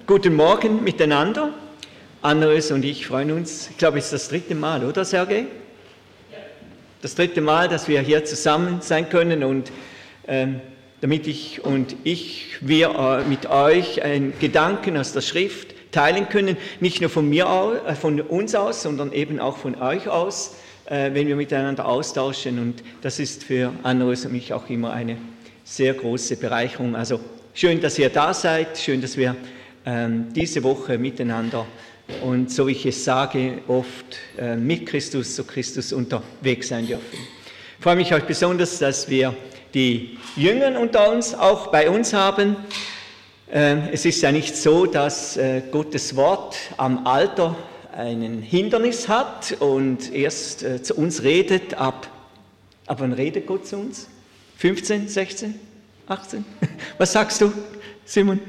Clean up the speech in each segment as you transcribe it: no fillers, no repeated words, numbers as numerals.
Guten Morgen miteinander. Anna-Röse und ich freuen uns, ich glaube, es ist das 3. Mal, oder Sergej? Ja. Das 3. Mal, dass wir hier zusammen sein können und damit wir mit euch einen Gedanken aus der Schrift teilen können, nicht nur von uns aus, sondern eben auch von euch aus, wenn wir miteinander austauschen. Und das ist für Anna-Röse und mich auch immer eine sehr große Bereicherung. Also schön, dass ihr da seid, schön, dass wir diese Woche miteinander und so wie ich es sage, oft mit Christus, so Christus unterwegs sein dürfen. Ich freue mich auch besonders, dass wir die Jüngeren unter uns auch bei uns haben. Es ist ja nicht so, dass Gottes Wort am Alter ein Hindernis hat und erst zu uns redet. Ab wann redet Gott zu uns? 15, 16, 18? Was sagst du, Simon?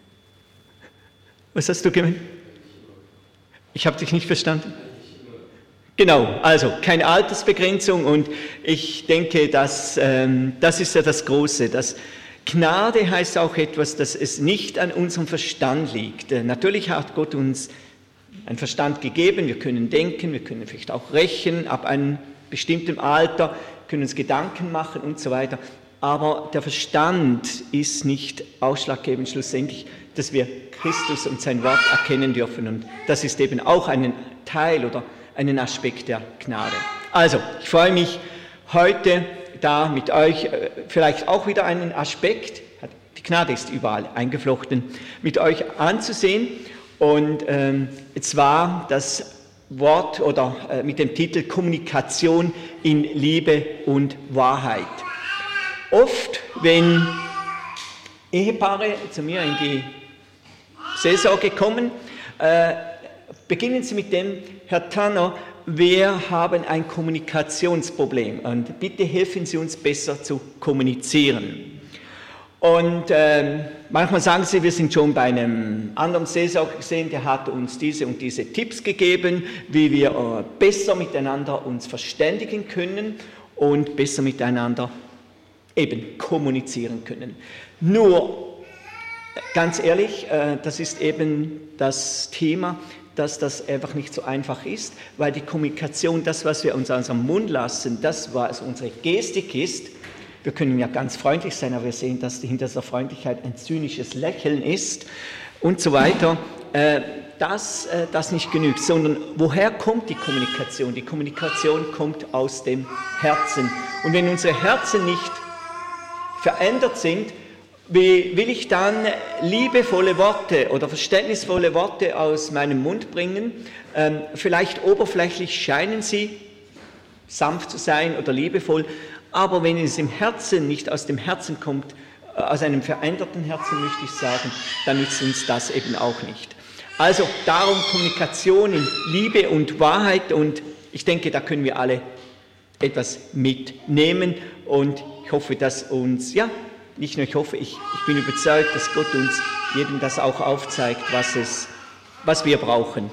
Was hast du gemeint? Ich habe dich nicht verstanden. Genau, also keine Altersbegrenzung und ich denke, das ist ja das Große. Das Gnade heißt auch etwas, dass es nicht an unserem Verstand liegt. Natürlich hat Gott uns einen Verstand gegeben, wir können denken, wir können vielleicht auch rechnen, ab einem bestimmten Alter können uns Gedanken machen und so weiter. Aber der Verstand ist nicht ausschlaggebend schlussendlich, dass wir Christus und sein Wort erkennen dürfen. Und das ist eben auch ein Teil oder einen Aspekt der Gnade. Also, ich freue mich heute da mit euch vielleicht auch wieder einen Aspekt, die Gnade ist überall eingeflochten, mit euch anzusehen. Und zwar das Wort oder mit dem Titel Kommunikation in Liebe und Wahrheit. Oft, wenn Ehepaare zu mir in die Seelsorge kommen, beginnen sie mit dem, Herr Tanner, wir haben ein Kommunikationsproblem und bitte helfen Sie uns besser zu kommunizieren. Und manchmal sagen sie, wir sind schon bei einem anderen Seelsorger gesehen, der hat uns diese und diese Tipps gegeben, wie wir besser miteinander uns verständigen können und besser miteinander eben kommunizieren können. Nur, ganz ehrlich, das ist eben das Thema, dass das einfach nicht so einfach ist, weil die Kommunikation, das, was wir uns aus dem Mund lassen, das, was unsere Gestik ist, wir können ja ganz freundlich sein, aber wir sehen, dass hinter dieser Freundlichkeit ein zynisches Lächeln ist und so weiter, das nicht genügt, sondern woher kommt die Kommunikation? Die Kommunikation kommt aus dem Herzen. Und wenn unsere Herzen nicht verändert sind, wie will ich dann liebevolle Worte oder verständnisvolle Worte aus meinem Mund bringen? Vielleicht oberflächlich scheinen sie sanft zu sein oder liebevoll, aber wenn es im Herzen nicht aus dem Herzen kommt, aus einem veränderten Herzen möchte ich sagen, dann nützt uns das eben auch nicht. Also darum Kommunikation in Liebe und Wahrheit und ich denke, da können wir alle etwas mitnehmen und ich hoffe, dass uns, ja, nicht nur ich hoffe, ich bin überzeugt, dass Gott uns jedem das auch aufzeigt, was wir brauchen.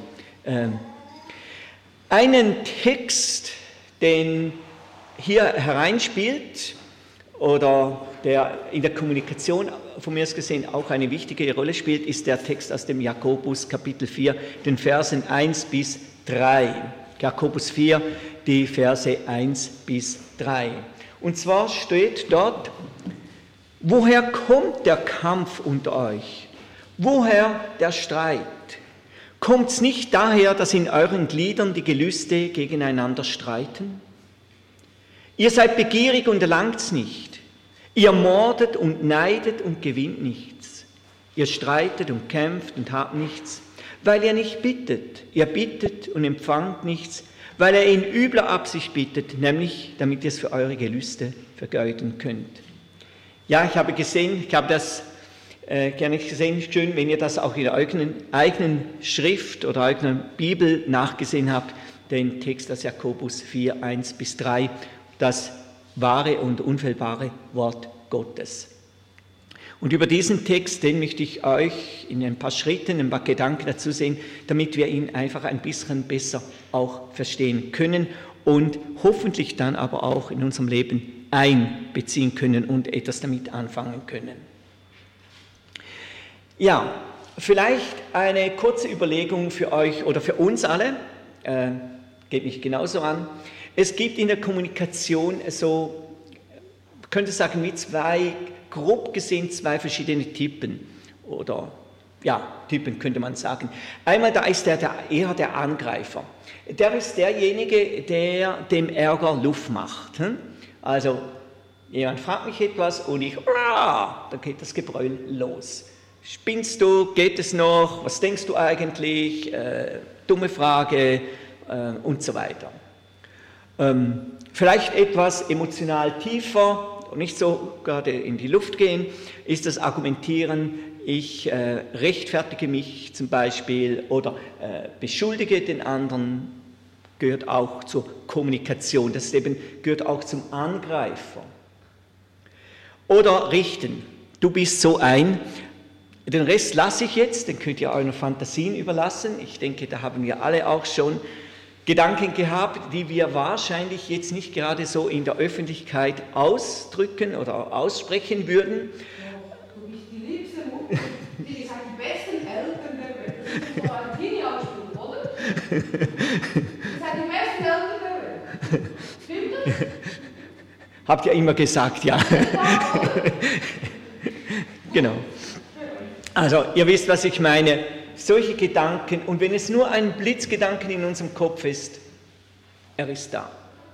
Einen Text, den hier hereinspielt oder der in der Kommunikation von mir aus gesehen auch eine wichtige Rolle spielt, ist der Text aus dem Jakobus Kapitel 4, den Versen 1 bis 3. Jakobus 4, die Verse 1 bis 3. Und zwar steht dort: Woher kommt der Kampf unter euch? Woher der Streit? Kommt's nicht daher, dass in euren Gliedern die Gelüste gegeneinander streiten? Ihr seid begierig und erlangt's nicht. Ihr mordet und neidet und gewinnt nichts. Ihr streitet und kämpft und habt nichts, weil ihr nicht bittet. Ihr bittet und empfangt nichts, weil ihr in übler Absicht bittet, nämlich damit ihr es für eure Gelüste vergeuden könnt. Ja, ich habe das gerne gesehen, schön, wenn ihr das auch in der eigenen Schrift oder eigenen Bibel nachgesehen habt, den Text aus Jakobus 4, 1 bis 3, das wahre und unfehlbare Wort Gottes. Und über diesen Text, den möchte ich euch in ein paar Schritten, ein paar Gedanken dazu sehen, damit wir ihn einfach ein bisschen besser auch verstehen können und hoffentlich dann aber auch in unserem Leben einbeziehen können und etwas damit anfangen können. Ja, vielleicht eine kurze Überlegung für euch oder für uns alle, geht mich genauso an. Es gibt in der Kommunikation so, man könnte sagen, wie grob gesehen zwei verschiedene Typen oder Typen könnte man sagen. Einmal da ist eher der Angreifer. Der ist derjenige, der dem Ärger Luft macht. Also jemand fragt mich etwas und dann geht das Gebrüll los. Spinnst du? Geht es noch? Was denkst du eigentlich? Dumme Frage und so weiter. Vielleicht etwas emotional tiefer und nicht so gerade in die Luft gehen, ist das Argumentieren, ich rechtfertige mich zum Beispiel oder beschuldige den anderen, gehört auch zur Kommunikation, das gehört auch zum Angreifer. Oder richten, du bist so den Rest lasse ich jetzt, den könnt ihr euren Fantasien überlassen. Ich denke, da haben wir alle auch schon Gedanken gehabt, die wir wahrscheinlich jetzt nicht gerade so in der Öffentlichkeit ausdrücken oder aussprechen würden. Du bist die liebste Mutter, die sind die besten Eltern der Welt. Das ist so ein Teenie-Ausspruch, oder? Die sind die besten Eltern der Welt. Stimmt das? Habt ihr immer gesagt, ja. Genau. Also, ihr wisst, was ich meine. Solche Gedanken, und wenn es nur ein Blitzgedanken in unserem Kopf ist, er ist da.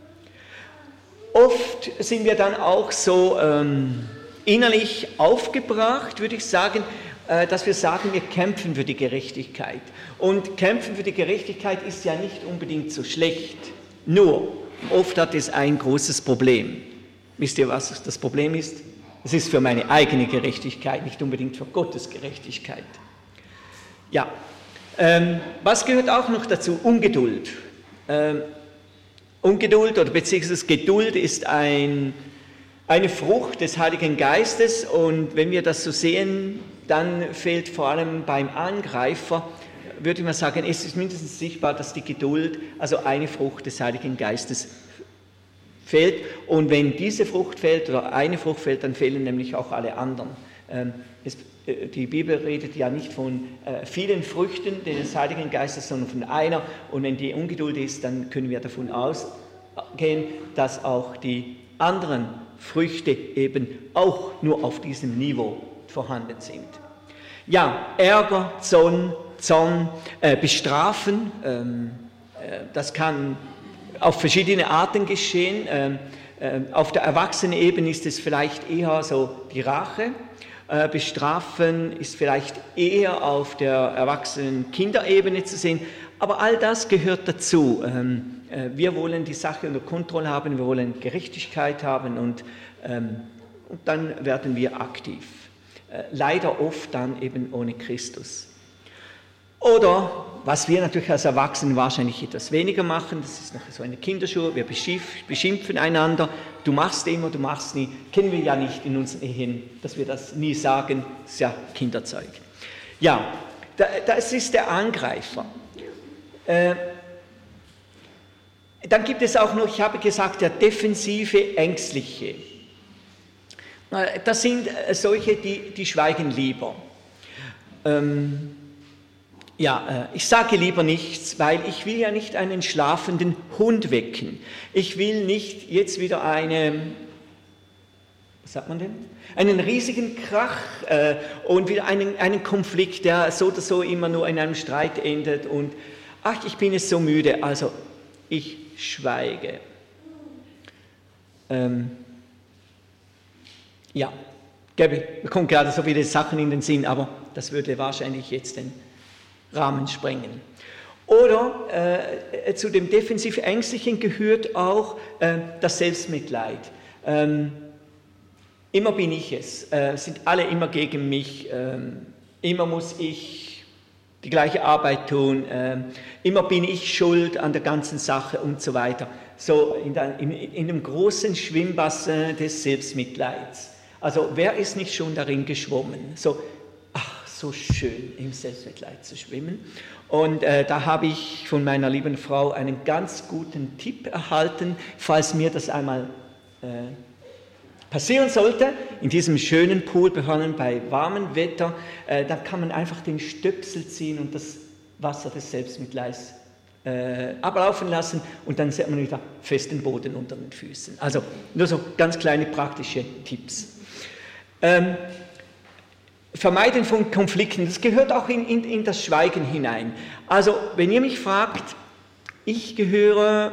Oft sind wir dann auch so innerlich aufgebracht, würde ich sagen, dass wir sagen, wir kämpfen für die Gerechtigkeit. Und kämpfen für die Gerechtigkeit ist ja nicht unbedingt so schlecht. Nur, oft hat es ein großes Problem. Wisst ihr, was das Problem ist? Es ist für meine eigene Gerechtigkeit, nicht unbedingt für Gottes Gerechtigkeit. Ja, was gehört auch noch dazu? Ungeduld. Ungeduld oder beziehungsweise Geduld ist eine Frucht des Heiligen Geistes, und wenn wir das so sehen, dann fehlt vor allem beim Angreifer, würde ich mal sagen, es ist mindestens sichtbar, dass die Geduld, also eine Frucht des Heiligen Geistes fehlt, und wenn diese Frucht fehlt oder eine Frucht fehlt, dann fehlen nämlich auch alle anderen. Die Bibel redet ja nicht von vielen Früchten des Heiligen Geistes, sondern von einer, und wenn die Ungeduld ist, dann können wir davon ausgehen, dass auch die anderen Früchte eben auch nur auf diesem Niveau vorhanden sind. Ja, Ärger, Zorn, Bestrafen, das kann auf verschiedene Arten geschehen. Auf der Erwachsenenebene ist es vielleicht eher so die Rache. Bestrafen ist vielleicht eher auf der Erwachsenen-Kinderebene zu sehen. Aber all das gehört dazu. Wir wollen die Sache unter Kontrolle haben, wir wollen Gerechtigkeit haben, und dann werden wir aktiv. Leider oft dann eben ohne Christus. Oder, was wir natürlich als Erwachsene wahrscheinlich etwas weniger machen, das ist noch so eine Kinderschuhe, wir beschimpfen einander, du machst immer, du machst nie, kennen wir ja nicht in unseren Ehen, dass wir das nie sagen, das ist ja Kinderzeug. Ja, das ist der Angreifer. Dann gibt es auch noch, ich habe gesagt, der defensive, ängstliche. Das sind solche, die schweigen lieber. Ich sage lieber nichts, weil ich will ja nicht einen schlafenden Hund wecken. Ich will nicht jetzt wieder einen riesigen Krach und wieder einen Konflikt, der so oder so immer nur in einem Streit endet, und ich bin jetzt so müde, also ich schweige. Mir kommen gerade so viele Sachen in den Sinn, aber das würde wahrscheinlich jetzt den Rahmen sprengen. Oder zu dem defensiv Ängstlichen gehört auch das Selbstmitleid. Immer bin ich es, sind alle immer gegen mich, immer muss ich die gleiche Arbeit tun, immer bin ich schuld an der ganzen Sache und so weiter. So in dem großen Schwimmbassin des Selbstmitleids. Also wer ist nicht schon darin geschwommen? So schön im Selbstmitleid zu schwimmen. Und da habe ich von meiner lieben Frau einen ganz guten Tipp erhalten, falls mir das einmal passieren sollte, in diesem schönen Pool behandeln bei warmem Wetter, dann kann man einfach den Stöpsel ziehen und das Wasser des Selbstmitleids ablaufen lassen und dann sieht man wieder festen Boden unter den Füßen. Also nur so ganz kleine praktische Tipps. Vermeiden von Konflikten, das gehört auch in das Schweigen hinein. Also wenn ihr mich fragt, ich gehöre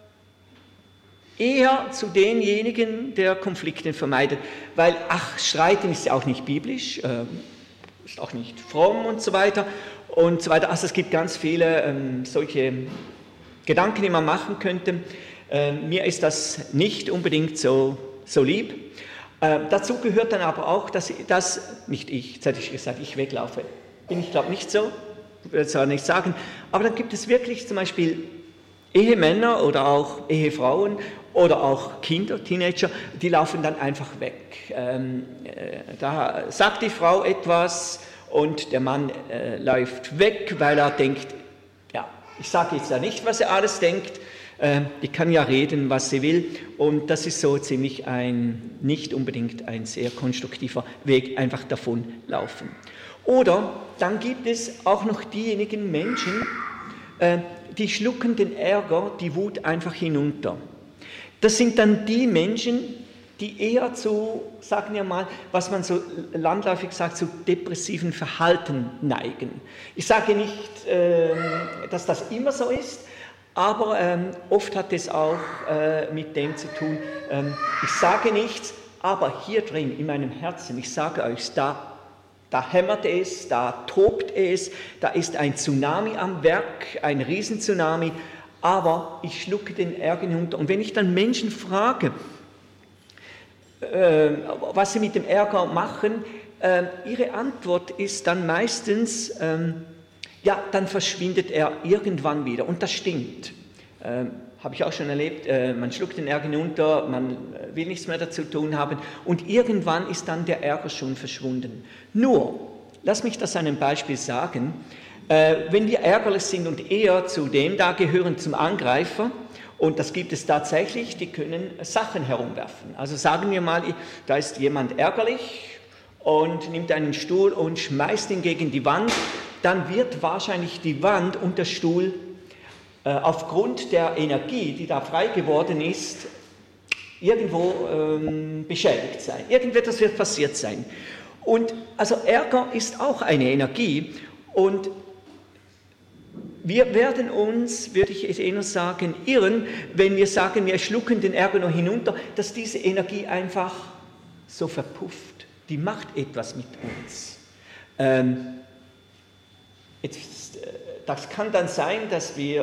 eher zu denjenigen, der Konflikte vermeidet, weil, Streiten ist ja auch nicht biblisch, ist auch nicht fromm und so weiter. Und so weiter. Also es gibt ganz viele solche Gedanken, die man machen könnte. Mir ist das nicht unbedingt so lieb. Dazu gehört dann aber auch, dass nicht ich, jetzt hätte ich gesagt, ich weglaufe. Bin ich glaube nicht so, würde es zwar nicht sagen. Aber dann gibt es wirklich zum Beispiel Ehemänner oder auch Ehefrauen oder auch Kinder, Teenager, die laufen dann einfach weg. Da sagt die Frau etwas und der Mann läuft weg, weil er denkt, ja, ich sage jetzt ja nicht, was er alles denkt, die kann ja reden, was sie will, und das ist so ziemlich nicht unbedingt ein sehr konstruktiver Weg, einfach davonlaufen. Oder dann gibt es auch noch diejenigen Menschen, die schlucken den Ärger, die Wut einfach hinunter. Das sind dann die Menschen, die eher zu, sagen wir mal, was man so landläufig sagt, zu depressiven Verhalten neigen. Ich sage nicht, dass das immer so ist, aber oft hat es auch mit dem zu tun, ich sage nichts, aber hier drin in meinem Herzen, ich sage euch, da hämmert es, da tobt es, da ist ein Tsunami am Werk, ein Riesentsunami, aber ich schlucke den Ärger hinunter. Und wenn ich dann Menschen frage, was sie mit dem Ärger machen, ihre Antwort ist dann meistens, ja, dann verschwindet er irgendwann wieder. Und das stimmt. Habe ich auch schon erlebt, man schluckt den Ärger hinunter, man will nichts mehr dazu tun haben und irgendwann ist dann der Ärger schon verschwunden. Nur, lass mich das an einem Beispiel sagen, wenn wir ärgerlich sind und eher zu dem da gehören, zum Angreifer, und das gibt es tatsächlich, die können Sachen herumwerfen. Also sagen wir mal, da ist jemand ärgerlich und nimmt einen Stuhl und schmeißt ihn gegen die Wand, dann wird wahrscheinlich die Wand und der Stuhl aufgrund der Energie, die da frei geworden ist, irgendwo beschädigt sein. Irgendetwas wird passiert sein. Und also Ärger ist auch eine Energie und wir werden uns, würde ich eher sagen, irren, wenn wir sagen, wir schlucken den Ärger nur hinunter, dass diese Energie einfach so verpufft. Die macht etwas mit uns. Das kann dann sein, dass wir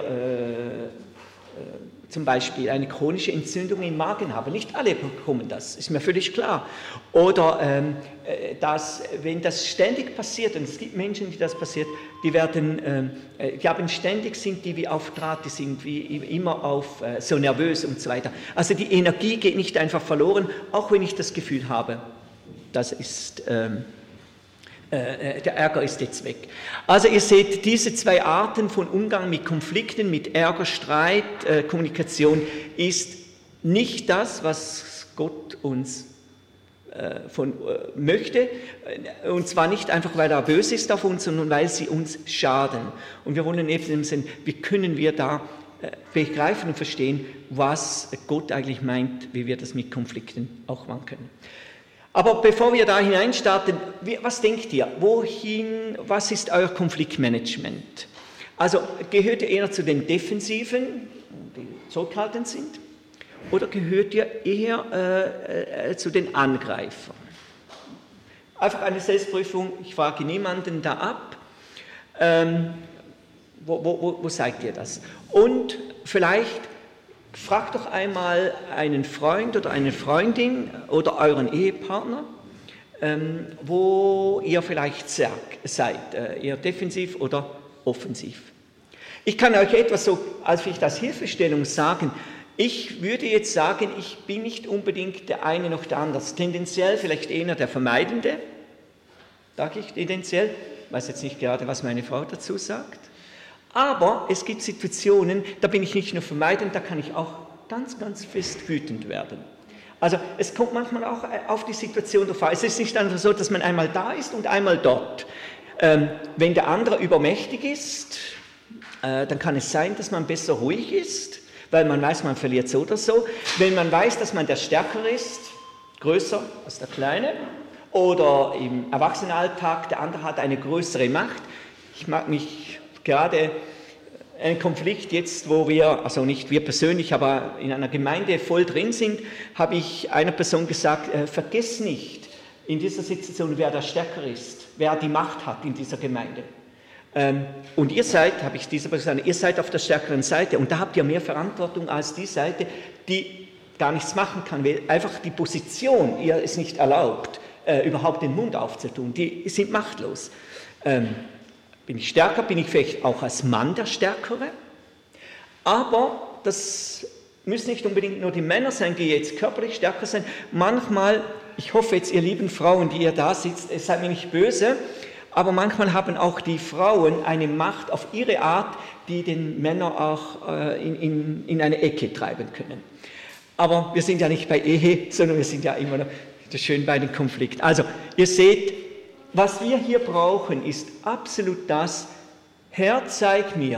zum Beispiel eine chronische Entzündung im Magen haben. Nicht alle bekommen das, ist mir völlig klar. Oder dass, wenn das ständig passiert, und es gibt Menschen, die das passiert, die haben ständig, sind die wie auf Draht, die sind wie immer so nervös und so weiter. Also die Energie geht nicht einfach verloren, auch wenn ich das Gefühl habe, das ist... der Ärger ist jetzt weg. Also ihr seht, diese zwei Arten von Umgang mit Konflikten, mit Ärger, Streit, Kommunikation ist nicht das, was Gott uns möchte, und zwar nicht einfach, weil er böse ist auf uns, sondern weil sie uns schaden. Und wir wollen eben im Sinn, wie können wir da begreifen und verstehen, was Gott eigentlich meint, wie wir das mit Konflikten auch machen können. Aber bevor wir da hineinstarten, was denkt ihr? Was ist euer Konfliktmanagement? Also gehört ihr eher zu den Defensiven, die zurückhaltend sind, oder gehört ihr eher zu den Angreifern? Einfach eine Selbstprüfung, ich frage niemanden da ab. Wo seid ihr das? Und vielleicht fragt doch einmal einen Freund oder eine Freundin oder euren Ehepartner, wo ihr vielleicht seid, eher defensiv oder offensiv. Ich kann euch etwas so als Hilfestellung sagen. Ich würde jetzt sagen, ich bin nicht unbedingt der eine noch der andere. Tendenziell vielleicht eher der Vermeidende, sage ich tendenziell. Ich weiß jetzt nicht gerade, was meine Frau dazu sagt. Aber es gibt Situationen, da bin ich nicht nur vermeidend, da kann ich auch ganz, ganz fest wütend werden. Also es kommt manchmal auch auf die Situation drauf an. Es ist nicht einfach so, dass man einmal da ist und einmal dort. Wenn der andere übermächtig ist, dann kann es sein, dass man besser ruhig ist, weil man weiß, man verliert so oder so. Wenn man weiß, dass man der Stärkere ist, größer als der Kleine, oder im Erwachsenenalltag, der andere hat eine größere Macht. Ich mag mich gerade einen Konflikt jetzt, wo wir, also nicht wir persönlich, aber in einer Gemeinde voll drin sind, habe ich einer Person gesagt, vergiss nicht in dieser Situation, wer der Stärkere ist, wer die Macht hat in dieser Gemeinde. Und ihr seid, habe ich dieser Person gesagt, ihr seid auf der stärkeren Seite und da habt ihr mehr Verantwortung als die Seite, die gar nichts machen kann, weil einfach die Position ihr es nicht erlaubt, überhaupt den Mund aufzutun. Die sind machtlos. Bin ich stärker, bin ich vielleicht auch als Mann der Stärkere, aber das müssen nicht unbedingt nur die Männer sein, die jetzt körperlich stärker sind. Manchmal, ich hoffe jetzt, ihr lieben Frauen, die ihr da sitzt, seid mir nicht böse, aber manchmal haben auch die Frauen eine Macht auf ihre Art, die den Männer auch in eine Ecke treiben können. Aber wir sind ja nicht bei Ehe, sondern wir sind ja immer noch schön bei den Konflikten. Also, ihr seht, was wir hier brauchen, ist absolut das, Herr, zeig mir,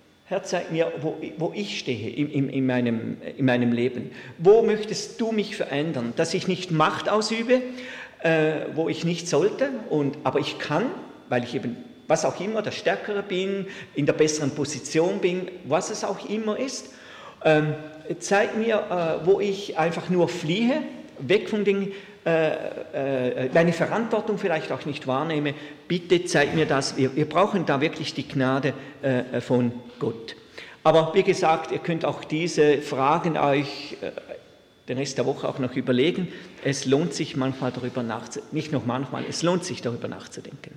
wo ich stehe in meinem Leben. Wo möchtest du mich verändern? Dass ich nicht Macht ausübe, wo ich nicht sollte, aber ich kann, weil ich eben, was auch immer, der Stärkere bin, in der besseren Position bin, was es auch immer ist. Zeig mir, wo ich einfach nur fliehe, weg von Dingen, meine Verantwortung vielleicht auch nicht wahrnehme. Bitte zeig mir das. Wir brauchen da wirklich die Gnade von Gott. Aber wie gesagt, ihr könnt auch diese Fragen euch den Rest der Woche auch noch überlegen. Es lohnt sich manchmal darüber nachzudenken. Nicht nur manchmal, es lohnt sich darüber nachzudenken.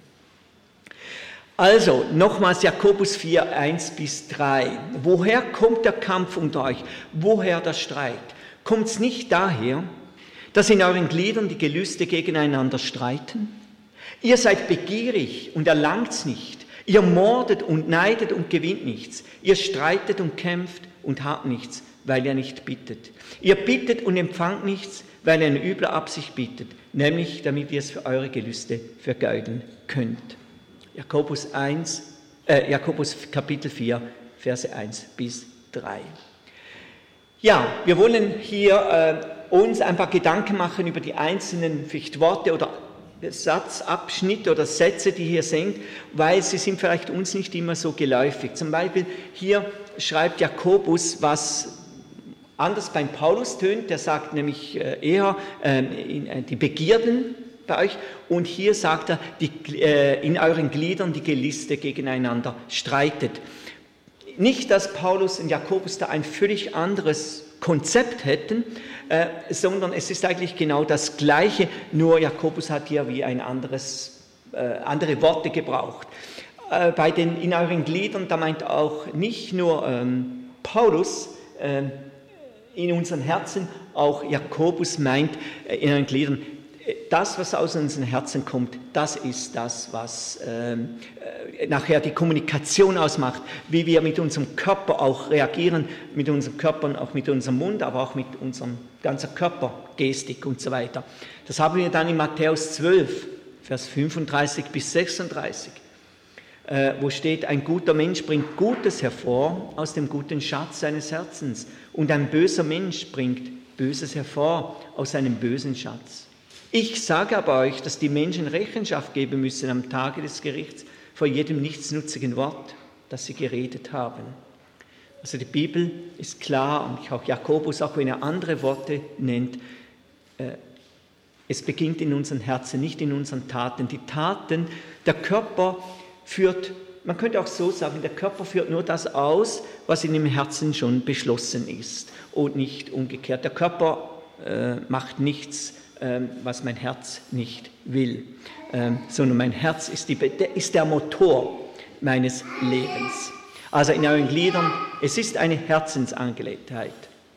Also, nochmals Jakobus 4, 1-3. Woher kommt der Kampf unter euch? Woher der Streit? Kommt es nicht daher, dass in euren Gliedern die Gelüste gegeneinander streiten? Ihr seid begierig und erlangt's nicht. Ihr mordet und neidet und gewinnt nichts. Ihr streitet und kämpft und habt nichts, weil ihr nicht bittet. Ihr bittet und empfangt nichts, weil ihr eine üble Absicht bittet, nämlich damit ihr es für eure Gelüste vergeuden könnt. Jakobus Kapitel 4, Verse 1-3. Ja, wir wollen hier uns ein paar Gedanken machen über die einzelnen vielleicht Worte oder Satzabschnitte oder Sätze, die hier sind, weil sie sind vielleicht uns nicht immer so geläufig. Zum Beispiel hier schreibt Jakobus, was anders beim Paulus tönt, der sagt nämlich eher die Begierden bei euch, und hier sagt er, in euren Gliedern die Gelüste gegeneinander streitet. Nicht, dass Paulus und Jakobus da ein völlig anderes Konzept hätten, sondern es ist eigentlich genau das Gleiche, nur Jakobus hat hier wie ein andere Worte gebraucht. Bei den in euren Gliedern, da meint auch nicht nur Paulus in unseren Herzen, auch Jakobus meint in euren Gliedern, das, was aus unseren Herzen kommt, das ist das, was nachher die Kommunikation ausmacht, wie wir mit unserem Körper auch reagieren, mit unseren Körpern, auch mit unserem Mund, aber auch mit unserem ganzen Körpergestik und so weiter. Das haben wir dann in Matthäus 12, Vers 35-36, wo steht, ein guter Mensch bringt Gutes hervor aus dem guten Schatz seines Herzens und ein böser Mensch bringt Böses hervor aus seinem bösen Schatz. Ich sage aber euch, dass die Menschen Rechenschaft geben müssen am Tage des Gerichts vor jedem nichtsnutzigen Wort, das sie geredet haben. Also die Bibel ist klar, und auch Jakobus, auch wenn er andere Worte nennt, es beginnt in unseren Herzen, nicht in unseren Taten. Die Taten, der Körper führt, man könnte auch so sagen, der Körper führt nur das aus, was in dem Herzen schon beschlossen ist und nicht umgekehrt. Der Körper macht nichts, was mein Herz nicht will, sondern mein Herz ist der Motor meines Lebens. Also in euren Gliedern, es ist eine Herzensangelegenheit.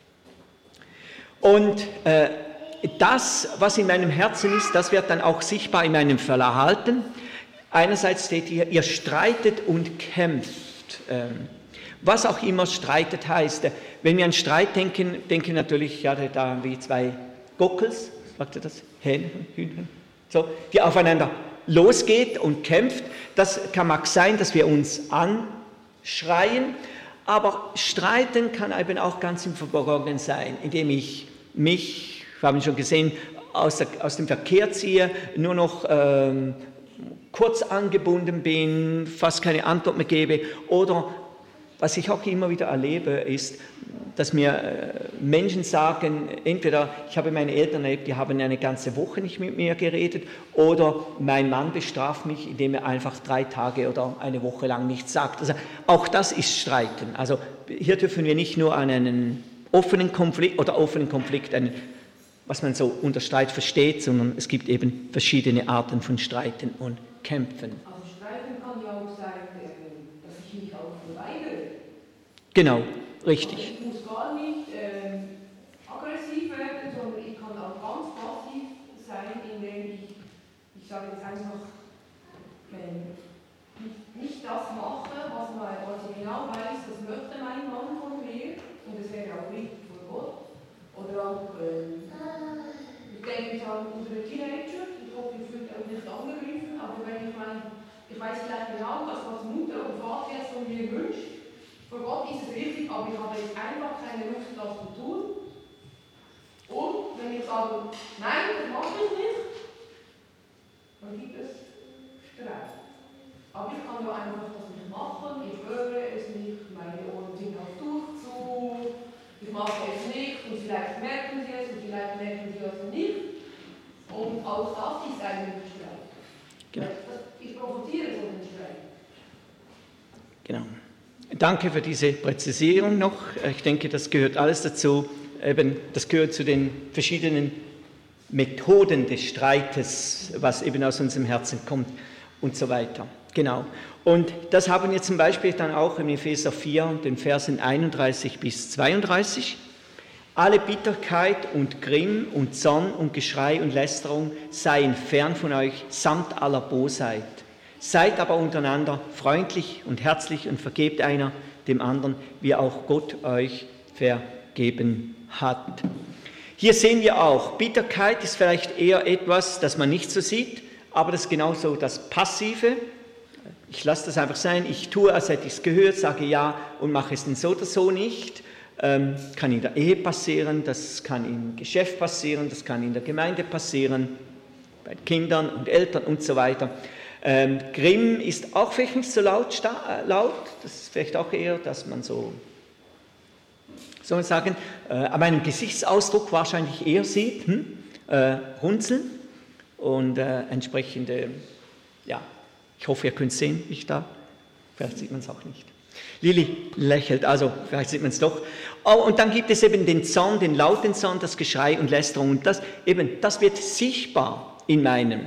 Und das, was in meinem Herzen ist, das wird dann auch sichtbar in meinem Verhalten. Einerseits steht hier, ihr streitet und kämpft. Was auch immer streitet heißt. Wenn wir an Streit denken, denken natürlich, ja, da wie zwei Gockels, sagt ihr das? Hähnchen, Hühnchen, so, die aufeinander losgeht und kämpft. Das mag sein, dass wir uns anschreien, aber streiten kann eben auch ganz im Verborgenen sein, indem ich mich, wir haben schon gesehen, aus dem Verkehr ziehe, nur noch kurz angebunden bin, fast keine Antwort mehr gebe. Oder was ich auch immer wieder erlebe, ist, dass mir Menschen sagen, entweder ich habe meine Eltern erlebt, die haben eine ganze Woche nicht mit mir geredet, oder mein Mann bestraft mich, indem er einfach 3 Tage oder eine Woche lang nichts sagt. Also auch das ist Streiten. Also hier dürfen wir nicht nur an einen offenen Konflikt, was man so unter Streit versteht, sondern es gibt eben verschiedene Arten von Streiten und Kämpfen. Also Streiten kann ja auch sein, dass ich mich auch verweigere. Genau, richtig. Also ich muss gar nicht aggressiv werden, sondern ich kann auch ganz passiv sein, indem ich sage jetzt einfach, nicht das mache, was ich genau weiß, das möchte mein Mann von mir und es wäre auch richtig von Gott. Oder auch, ich denke jetzt an unsere Teenager, ich hoffe, ihr fühlt euch nicht angegriffen, aber wenn ich weiß vielleicht genau, dass was Mutter und Vater jetzt von mir wünscht, für Gott ist es richtig, aber ich habe jetzt einfach keine Lust, das zu tun. Und wenn ich sage, nein, das mache ich nicht, dann gibt es Streit. Aber ich kann nur einfach das nicht machen, ich höre es nicht, meine Ohren sind auf Durchzug, ich mache es nicht und vielleicht merken sie es und vielleicht merken sie es nicht. Und auch das ist ein Streit. Genau. Ich profitiere von dem Streit. Genau. Danke für diese Präzisierung noch. Ich denke, das gehört alles dazu. Eben, das gehört zu den verschiedenen Methoden des Streites, was eben aus unserem Herzen kommt und so weiter. Genau. Und das haben wir zum Beispiel dann auch im Epheser 4, den Versen 31 bis 32. Alle Bitterkeit und Grimm und Zorn und Geschrei und Lästerung seien fern von euch, samt aller Bosheit. Seid aber untereinander freundlich und herzlich und vergebt einer dem anderen, wie auch Gott euch vergeben hat. Hier sehen wir auch, Bitterkeit ist vielleicht eher etwas, das man nicht so sieht, aber das ist genauso das Passive. Ich lasse das einfach sein, ich tue, als hätte ich es gehört, sage ja und mache es dann so oder so nicht. Kann in der Ehe passieren, das kann im Geschäft passieren, das kann in der Gemeinde passieren, bei Kindern und Eltern und so weiter. Grimm ist auch vielleicht nicht so laut, das ist vielleicht auch eher, dass man so, soll man sagen, an meinem Gesichtsausdruck wahrscheinlich eher sieht, Runzeln und entsprechende, ja, ich hoffe, ihr könnt es sehen, wie ich da, vielleicht sieht man es auch nicht. Lili lächelt, also vielleicht sieht man es doch. Oh, und dann gibt es eben den Zorn, den lauten Zorn, das Geschrei und Lästerung. Und das wird sichtbar in meinem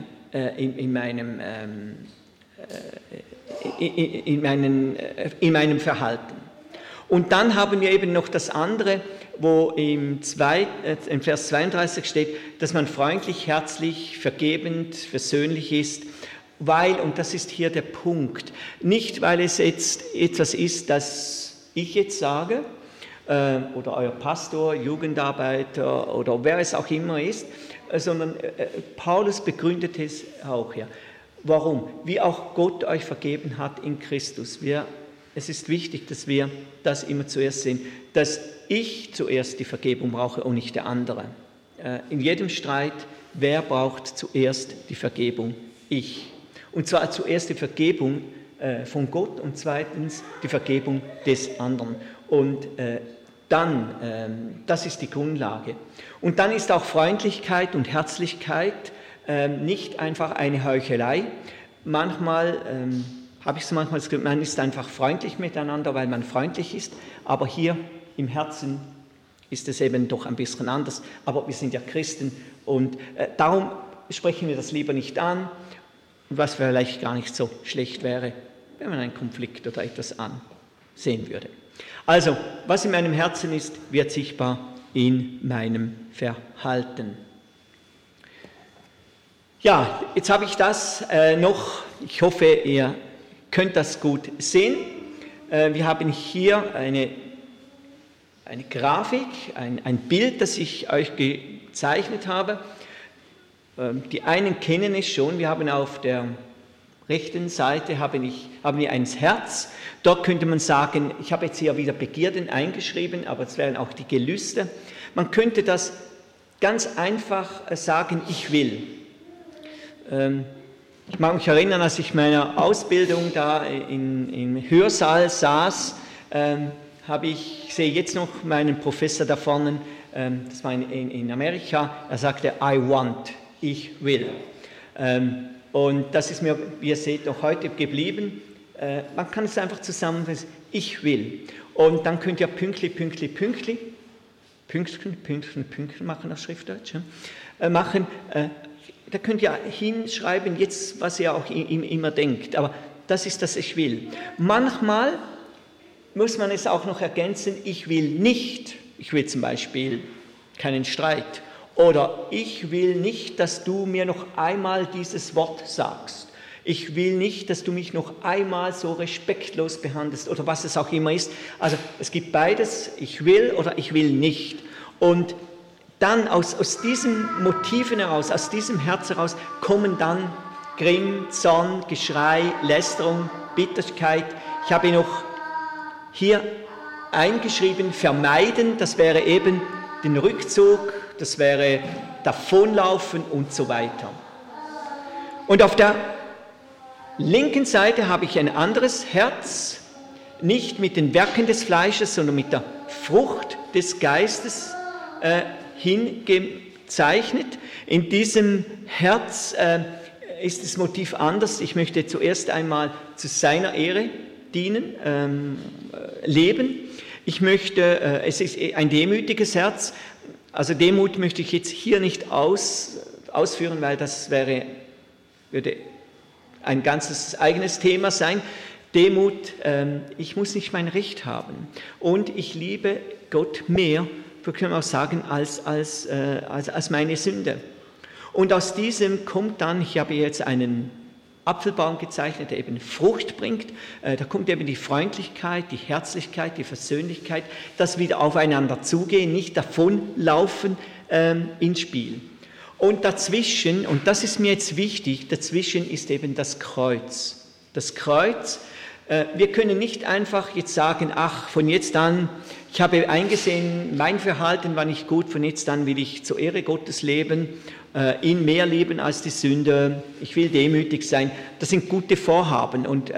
Verhalten. Und dann haben wir eben noch das andere, wo im Vers 32 steht, dass man freundlich, herzlich, vergebend, versöhnlich ist, weil, und das ist hier der Punkt, nicht weil es jetzt etwas ist, das ich jetzt sage, oder euer Pastor, Jugendarbeiter oder wer es auch immer ist, sondern Paulus begründet es auch hier. Warum? Wie auch Gott euch vergeben hat in Christus. Es ist wichtig, dass wir das immer zuerst sehen, dass ich zuerst die Vergebung brauche und nicht der andere. In jedem Streit, wer braucht zuerst die Vergebung? Ich. Und zwar zuerst die Vergebung von Gott und zweitens die Vergebung des anderen. Und dann, das ist die Grundlage. Und dann ist auch Freundlichkeit und Herzlichkeit nicht einfach eine Heuchelei. Manchmal habe ich es manchmal das Gefühl, man ist einfach freundlich miteinander, weil man freundlich ist, aber hier im Herzen ist es eben doch ein bisschen anders. Aber wir sind ja Christen und darum sprechen wir das lieber nicht an, was vielleicht gar nicht so schlecht wäre, wenn man einen Konflikt oder etwas ansehen würde. Also, was in meinem Herzen ist, wird sichtbar in meinem Verhalten. Ja, jetzt habe ich das noch, ich hoffe, ihr könnt das gut sehen. Wir haben hier eine Grafik, ein Bild, das ich euch gezeichnet habe. Die einen kennen es schon, wir haben auf der rechten Seite haben wir ein Herz. Dort könnte man sagen, ich habe jetzt hier wieder Begierden eingeschrieben, aber es wären auch die Gelüste. Man könnte das ganz einfach sagen, ich will. Ich mag mich erinnern, als ich meiner Ausbildung da im Hörsaal saß, ich sehe jetzt noch meinen Professor da vorne, das war in Amerika, er sagte, I want, ich will. Und das ist mir, wie ihr seht, noch heute geblieben. Man kann es einfach zusammenfassen, ich will. Und dann könnt ihr Pünktli machen auf Schriftdeutsch, machen. Da könnt ihr hinschreiben, jetzt, was ihr auch immer denkt. Aber das ist das Ich will. Manchmal muss man es auch noch ergänzen, ich will nicht. Ich will zum Beispiel keinen Streit. Oder ich will nicht, dass du mir noch einmal dieses Wort sagst. Ich will nicht, dass du mich noch einmal so respektlos behandelst oder was es auch immer ist. Also es gibt beides, ich will oder ich will nicht. Und dann aus diesen Motiven heraus, aus diesem Herz heraus, kommen dann Grimm, Zorn, Geschrei, Lästerung, Bitterkeit. Ich habe noch hier eingeschrieben, vermeiden, das wäre eben den Rückzug, das wäre davonlaufen und so weiter. Und auf der linken Seite habe ich ein anderes Herz, nicht mit den Werken des Fleisches, sondern mit der Frucht des Geistes hingezeichnet. In diesem Herz ist das Motiv anders. Ich möchte zuerst einmal zu seiner Ehre dienen, leben. Ich möchte, es ist ein demütiges Herz. Also Demut möchte ich jetzt hier nicht ausführen, weil das würde ein ganzes eigenes Thema sein. Demut, ich muss nicht mein Recht haben. Und ich liebe Gott mehr, wir können auch sagen, als meine Sünde. Und aus diesem kommt dann, ich habe jetzt einen Apfelbaum gezeichnet, der eben Frucht bringt. Da kommt eben die Freundlichkeit, die Herzlichkeit, die Versöhnlichkeit, das wieder aufeinander zugehen, nicht davonlaufen ins Spiel. Und dazwischen, und das ist mir jetzt wichtig, dazwischen ist eben das Kreuz. Das Kreuz, wir können nicht einfach jetzt sagen, ach, von jetzt an, ich habe eingesehen, mein Verhalten war nicht gut, von jetzt an will ich zur Ehre Gottes leben, ihn mehr lieben als die Sünde, ich will demütig sein. Das sind gute Vorhaben und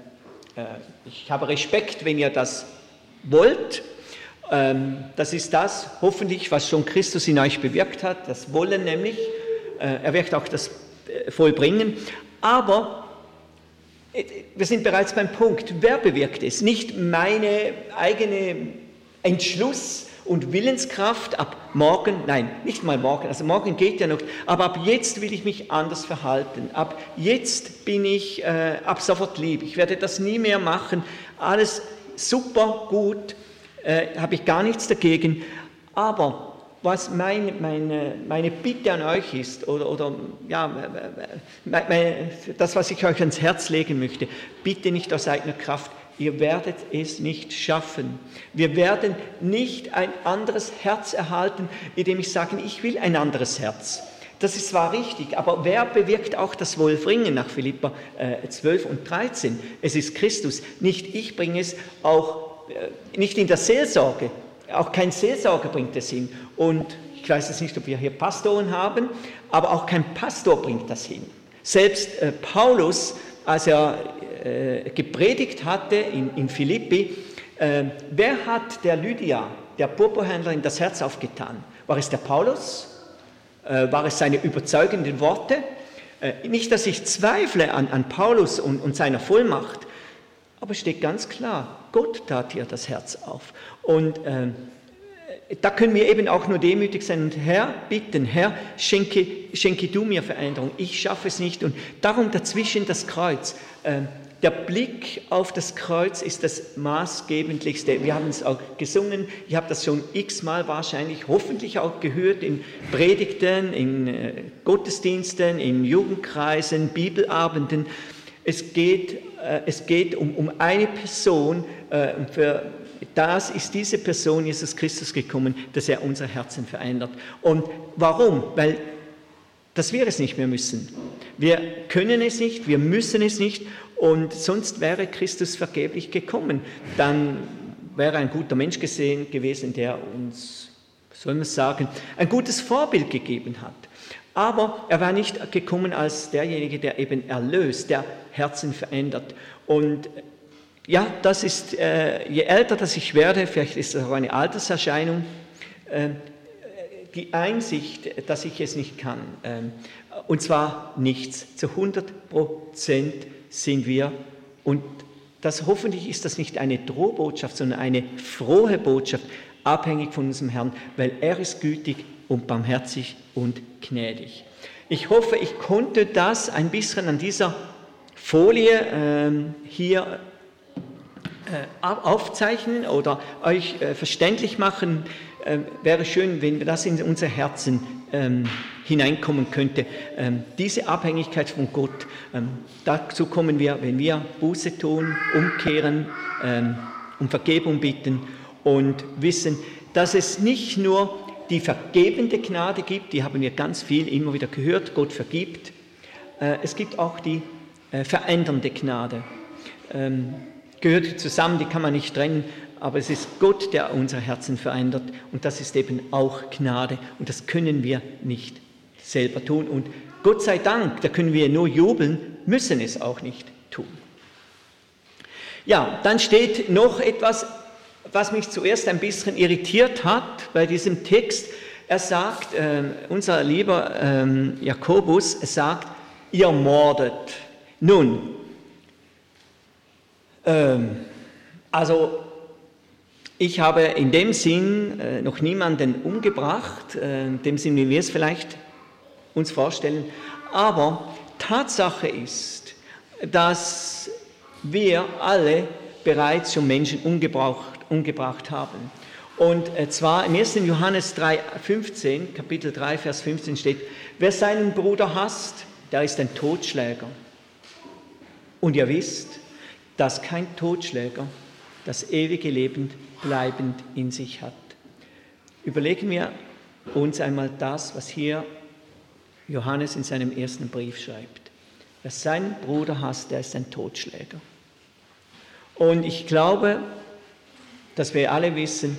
ich habe Respekt, wenn ihr das wollt. Das ist das, hoffentlich, was schon Christus in euch bewirkt hat, das Wollen nämlich. Er wirkt auch das Vollbringen. Aber wir sind bereits beim Punkt, wer bewirkt es? Nicht meine eigene Entschluss und Willenskraft ab morgen, nein, nicht mal morgen, also morgen geht ja noch, aber ab jetzt will ich mich anders verhalten. Ab jetzt bin ich ab sofort lieb. Ich werde das nie mehr machen. Alles super, gut. Habe ich gar nichts dagegen, aber was meine Bitte an euch ist, oder das, was ich euch ans Herz legen möchte, bitte nicht aus eigener Kraft, ihr werdet es nicht schaffen. Wir werden nicht ein anderes Herz erhalten, indem ich sage, ich will ein anderes Herz. Das ist zwar richtig, aber wer bewirkt auch das Wohlbringen nach Philipper 12 und 13? Es ist Christus, nicht ich bringe es, auch nicht in der Seelsorge, auch kein Seelsorger bringt es hin. Und ich weiß jetzt nicht, ob wir hier Pastoren haben, aber auch kein Pastor bringt das hin. Selbst Paulus, als er gepredigt hatte in Philippi, wer hat der Lydia, der Purpurhändlerin, das Herz aufgetan? War es der Paulus? War es seine überzeugenden Worte? Nicht, dass ich zweifle an Paulus und seiner Vollmacht, aber es steht ganz klar, Gott tat ihr das Herz auf. Und da können wir eben auch nur demütig sein und Herr, bitten, Herr, schenke du mir Veränderung, ich schaffe es nicht. Und darum dazwischen das Kreuz. Der Blick auf das Kreuz ist das Maßgebendlichste. Wir haben es auch gesungen, ich habe das schon x-mal wahrscheinlich, hoffentlich auch gehört in Predigten, in Gottesdiensten, in Jugendkreisen, Bibelabenden. Es geht um eine Person, für das ist diese Person, Jesus Christus, gekommen, dass er unsere Herzen verändert. Und warum? Weil dass wir es nicht mehr müssen. Wir können es nicht, wir müssen es nicht und sonst wäre Christus vergeblich gekommen. Dann wäre ein guter Mensch gewesen, der uns, soll man sagen, ein gutes Vorbild gegeben hat. Aber er war nicht gekommen als derjenige, der eben erlöst, der Herzen verändert. Und ja, das ist, je älter das ich werde, vielleicht ist das auch eine Alterserscheinung, die Einsicht, dass ich es nicht kann. Und zwar nichts. Zu 100% sind wir. Und das, hoffentlich ist das nicht eine Drohbotschaft, sondern eine frohe Botschaft, abhängig von unserem Herrn, weil er ist gütig und barmherzig und gnädig. Ich hoffe, ich konnte das ein bisschen an dieser Folie hier aufzeichnen oder euch verständlich machen. Wäre schön, wenn das in unser Herzen hineinkommen könnte. Diese Abhängigkeit von Gott, dazu kommen wir, wenn wir Buße tun, umkehren, um Vergebung bitten und wissen, dass es nicht nur die vergebende Gnade gibt, die haben wir ganz viel immer wieder gehört, Gott vergibt. Es gibt auch die verändernde Gnade. Gehört zusammen, die kann man nicht trennen, aber es ist Gott, der unsere Herzen verändert und das ist eben auch Gnade und das können wir nicht selber tun und Gott sei Dank, da können wir nur jubeln, müssen es auch nicht tun. Ja, dann steht noch etwas, was mich zuerst ein bisschen irritiert hat bei diesem Text. Er sagt, unser lieber Jakobus, er sagt, ihr mordet. Nun, also ich habe in dem Sinn noch niemanden umgebracht, in dem Sinn, wie wir es vielleicht uns vorstellen, aber Tatsache ist, dass wir alle bereits schon Menschen umgebracht haben. Und zwar im 1. Johannes 3,15, Kapitel 3, Vers 15 steht, wer seinen Bruder hasst, der ist ein Totschläger. Und ihr wisst, dass kein Totschläger das ewige Leben bleibend in sich hat. Überlegen wir uns einmal das, was hier Johannes in seinem ersten Brief schreibt. Wer seinen Bruder hasst, der ist ein Totschläger. Und ich glaube, dass wir alle wissen,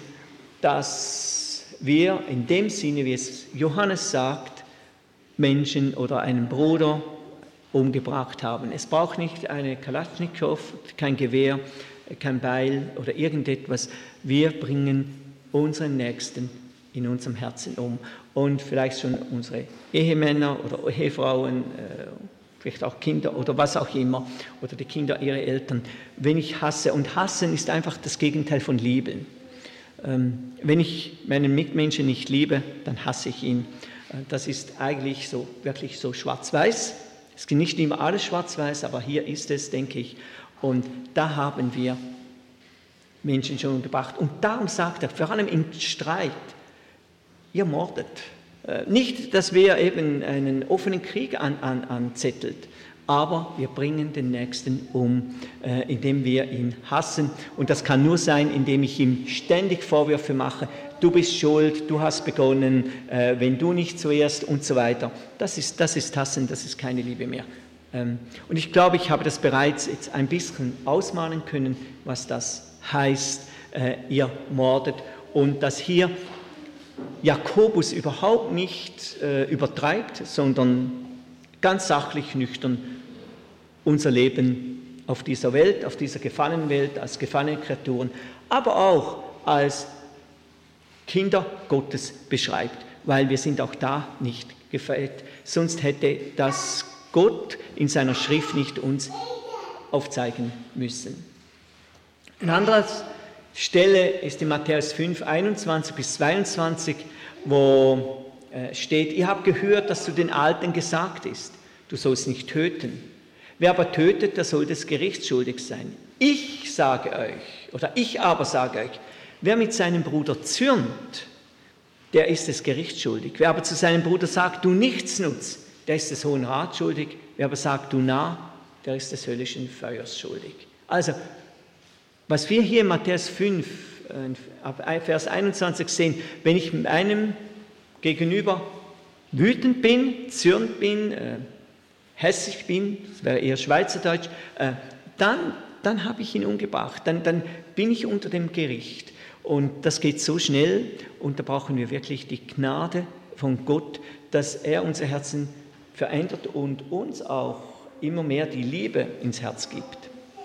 dass wir in dem Sinne, wie es Johannes sagt, Menschen oder einen Bruder umgebracht haben. Es braucht nicht eine Kalaschnikow, kein Gewehr, kein Beil oder irgendetwas. Wir bringen unseren Nächsten in unserem Herzen um. Und vielleicht schon unsere Ehemänner oder Ehefrauen, vielleicht auch Kinder oder was auch immer, oder die Kinder ihrer Eltern. Wenn ich hasse, und hassen ist einfach das Gegenteil von lieben. Wenn ich meinen Mitmenschen nicht liebe, dann hasse ich ihn. Das ist eigentlich so, wirklich so schwarz-weiß. Es gibt nicht immer alles schwarz-weiß, aber hier ist es, denke ich. Und da haben wir Menschen schon umgebracht. Und darum sagt er, vor allem im Streit, ihr mordet. Nicht, dass wir eben einen offenen Krieg anzettelt, aber wir bringen den Nächsten um, indem wir ihn hassen. Und das kann nur sein, indem ich ihm ständig Vorwürfe mache, du bist schuld, du hast begonnen, wenn du nicht zuerst und so weiter. Das ist Hassen, das ist keine Liebe mehr. Und ich glaube, ich habe das bereits jetzt ein bisschen ausmalen können, was das heißt, ihr mordet. Und dass hier Jakobus überhaupt nicht übertreibt, sondern ganz sachlich, nüchtern unser Leben auf dieser Welt, auf dieser gefallenen Welt, als gefallene Kreaturen, aber auch als Kinder Gottes beschreibt, weil wir sind auch da nicht gefällt. Sonst hätte das Gott in seiner Schrift nicht uns aufzeigen müssen. Eine andere Stelle ist in Matthäus 5, 21 bis 22, wo steht, ihr habt gehört, dass zu den Alten gesagt ist, du sollst nicht töten. Wer aber tötet, der soll des Gerichts schuldig sein. Ich aber sage euch, wer mit seinem Bruder zürnt, der ist des Gerichts schuldig. Wer aber zu seinem Bruder sagt, du Nichtsnutz, der ist des Hohen Rats schuldig. Wer aber sagt, du Narr, der ist des höllischen Feuers schuldig. Also, was wir hier in Matthäus 5 ab Vers 21 sehen, wenn ich meinem Gegenüber wütend bin, zürnt bin, hässlich bin, das wäre eher Schweizerdeutsch, dann habe ich ihn umgebracht, dann bin ich unter dem Gericht. Und das geht so schnell und da brauchen wir wirklich die Gnade von Gott, dass er unser Herzen verändert und uns auch immer mehr die Liebe ins Herz gibt.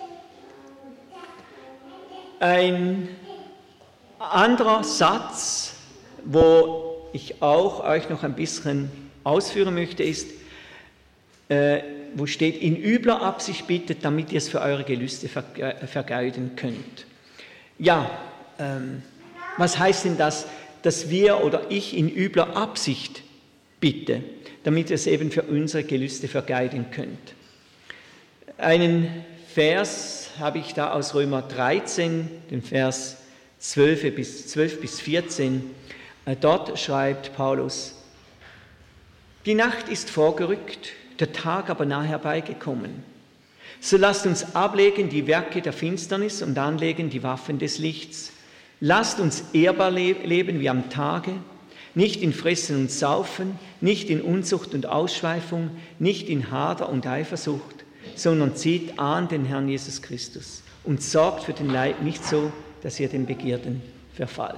Ein anderer Satz, wo ich auch euch noch ein bisschen ausführen möchte, ist, wo steht, in übler Absicht bittet, damit ihr es für eure Gelüste vergeuden könnt. Ja, was heißt denn das, dass wir oder ich in übler Absicht bitte, damit ihr es eben für unsere Gelüste vergeuden könnt? Einen Vers habe ich da aus Römer 13, den Vers 12 bis 14. Dort schreibt Paulus, die Nacht ist vorgerückt, der Tag aber nahe herbeigekommen. So lasst uns ablegen die Werke der Finsternis und anlegen die Waffen des Lichts. Lasst uns ehrbar leben wie am Tage, nicht in Fressen und Saufen, nicht in Unzucht und Ausschweifung, nicht in Hader und Eifersucht, sondern zieht an den Herrn Jesus Christus und sorgt für den Leib nicht so, dass ihr den Begierden verfallt.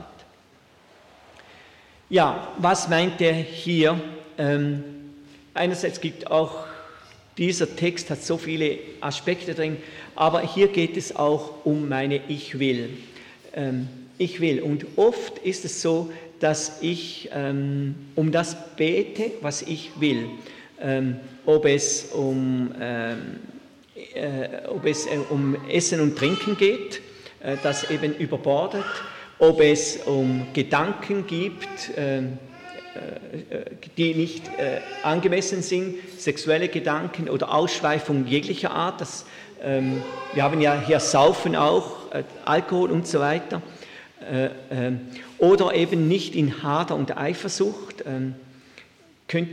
Ja, was meint er hier? Einerseits gibt auch dieser Text hat so viele Aspekte drin, aber hier geht es auch um meine Ich will. Ich will. Und oft ist es so, dass ich um das bete, was ich will. Ob es um Essen und Trinken geht, das eben überbordet, ob es um Gedanken gibt, die nicht angemessen sind, sexuelle Gedanken oder Ausschweifung jeglicher Art. Wir haben ja hier Saufen auch, Alkohol und so weiter. Oder eben nicht in Hader und Eifersucht. Kann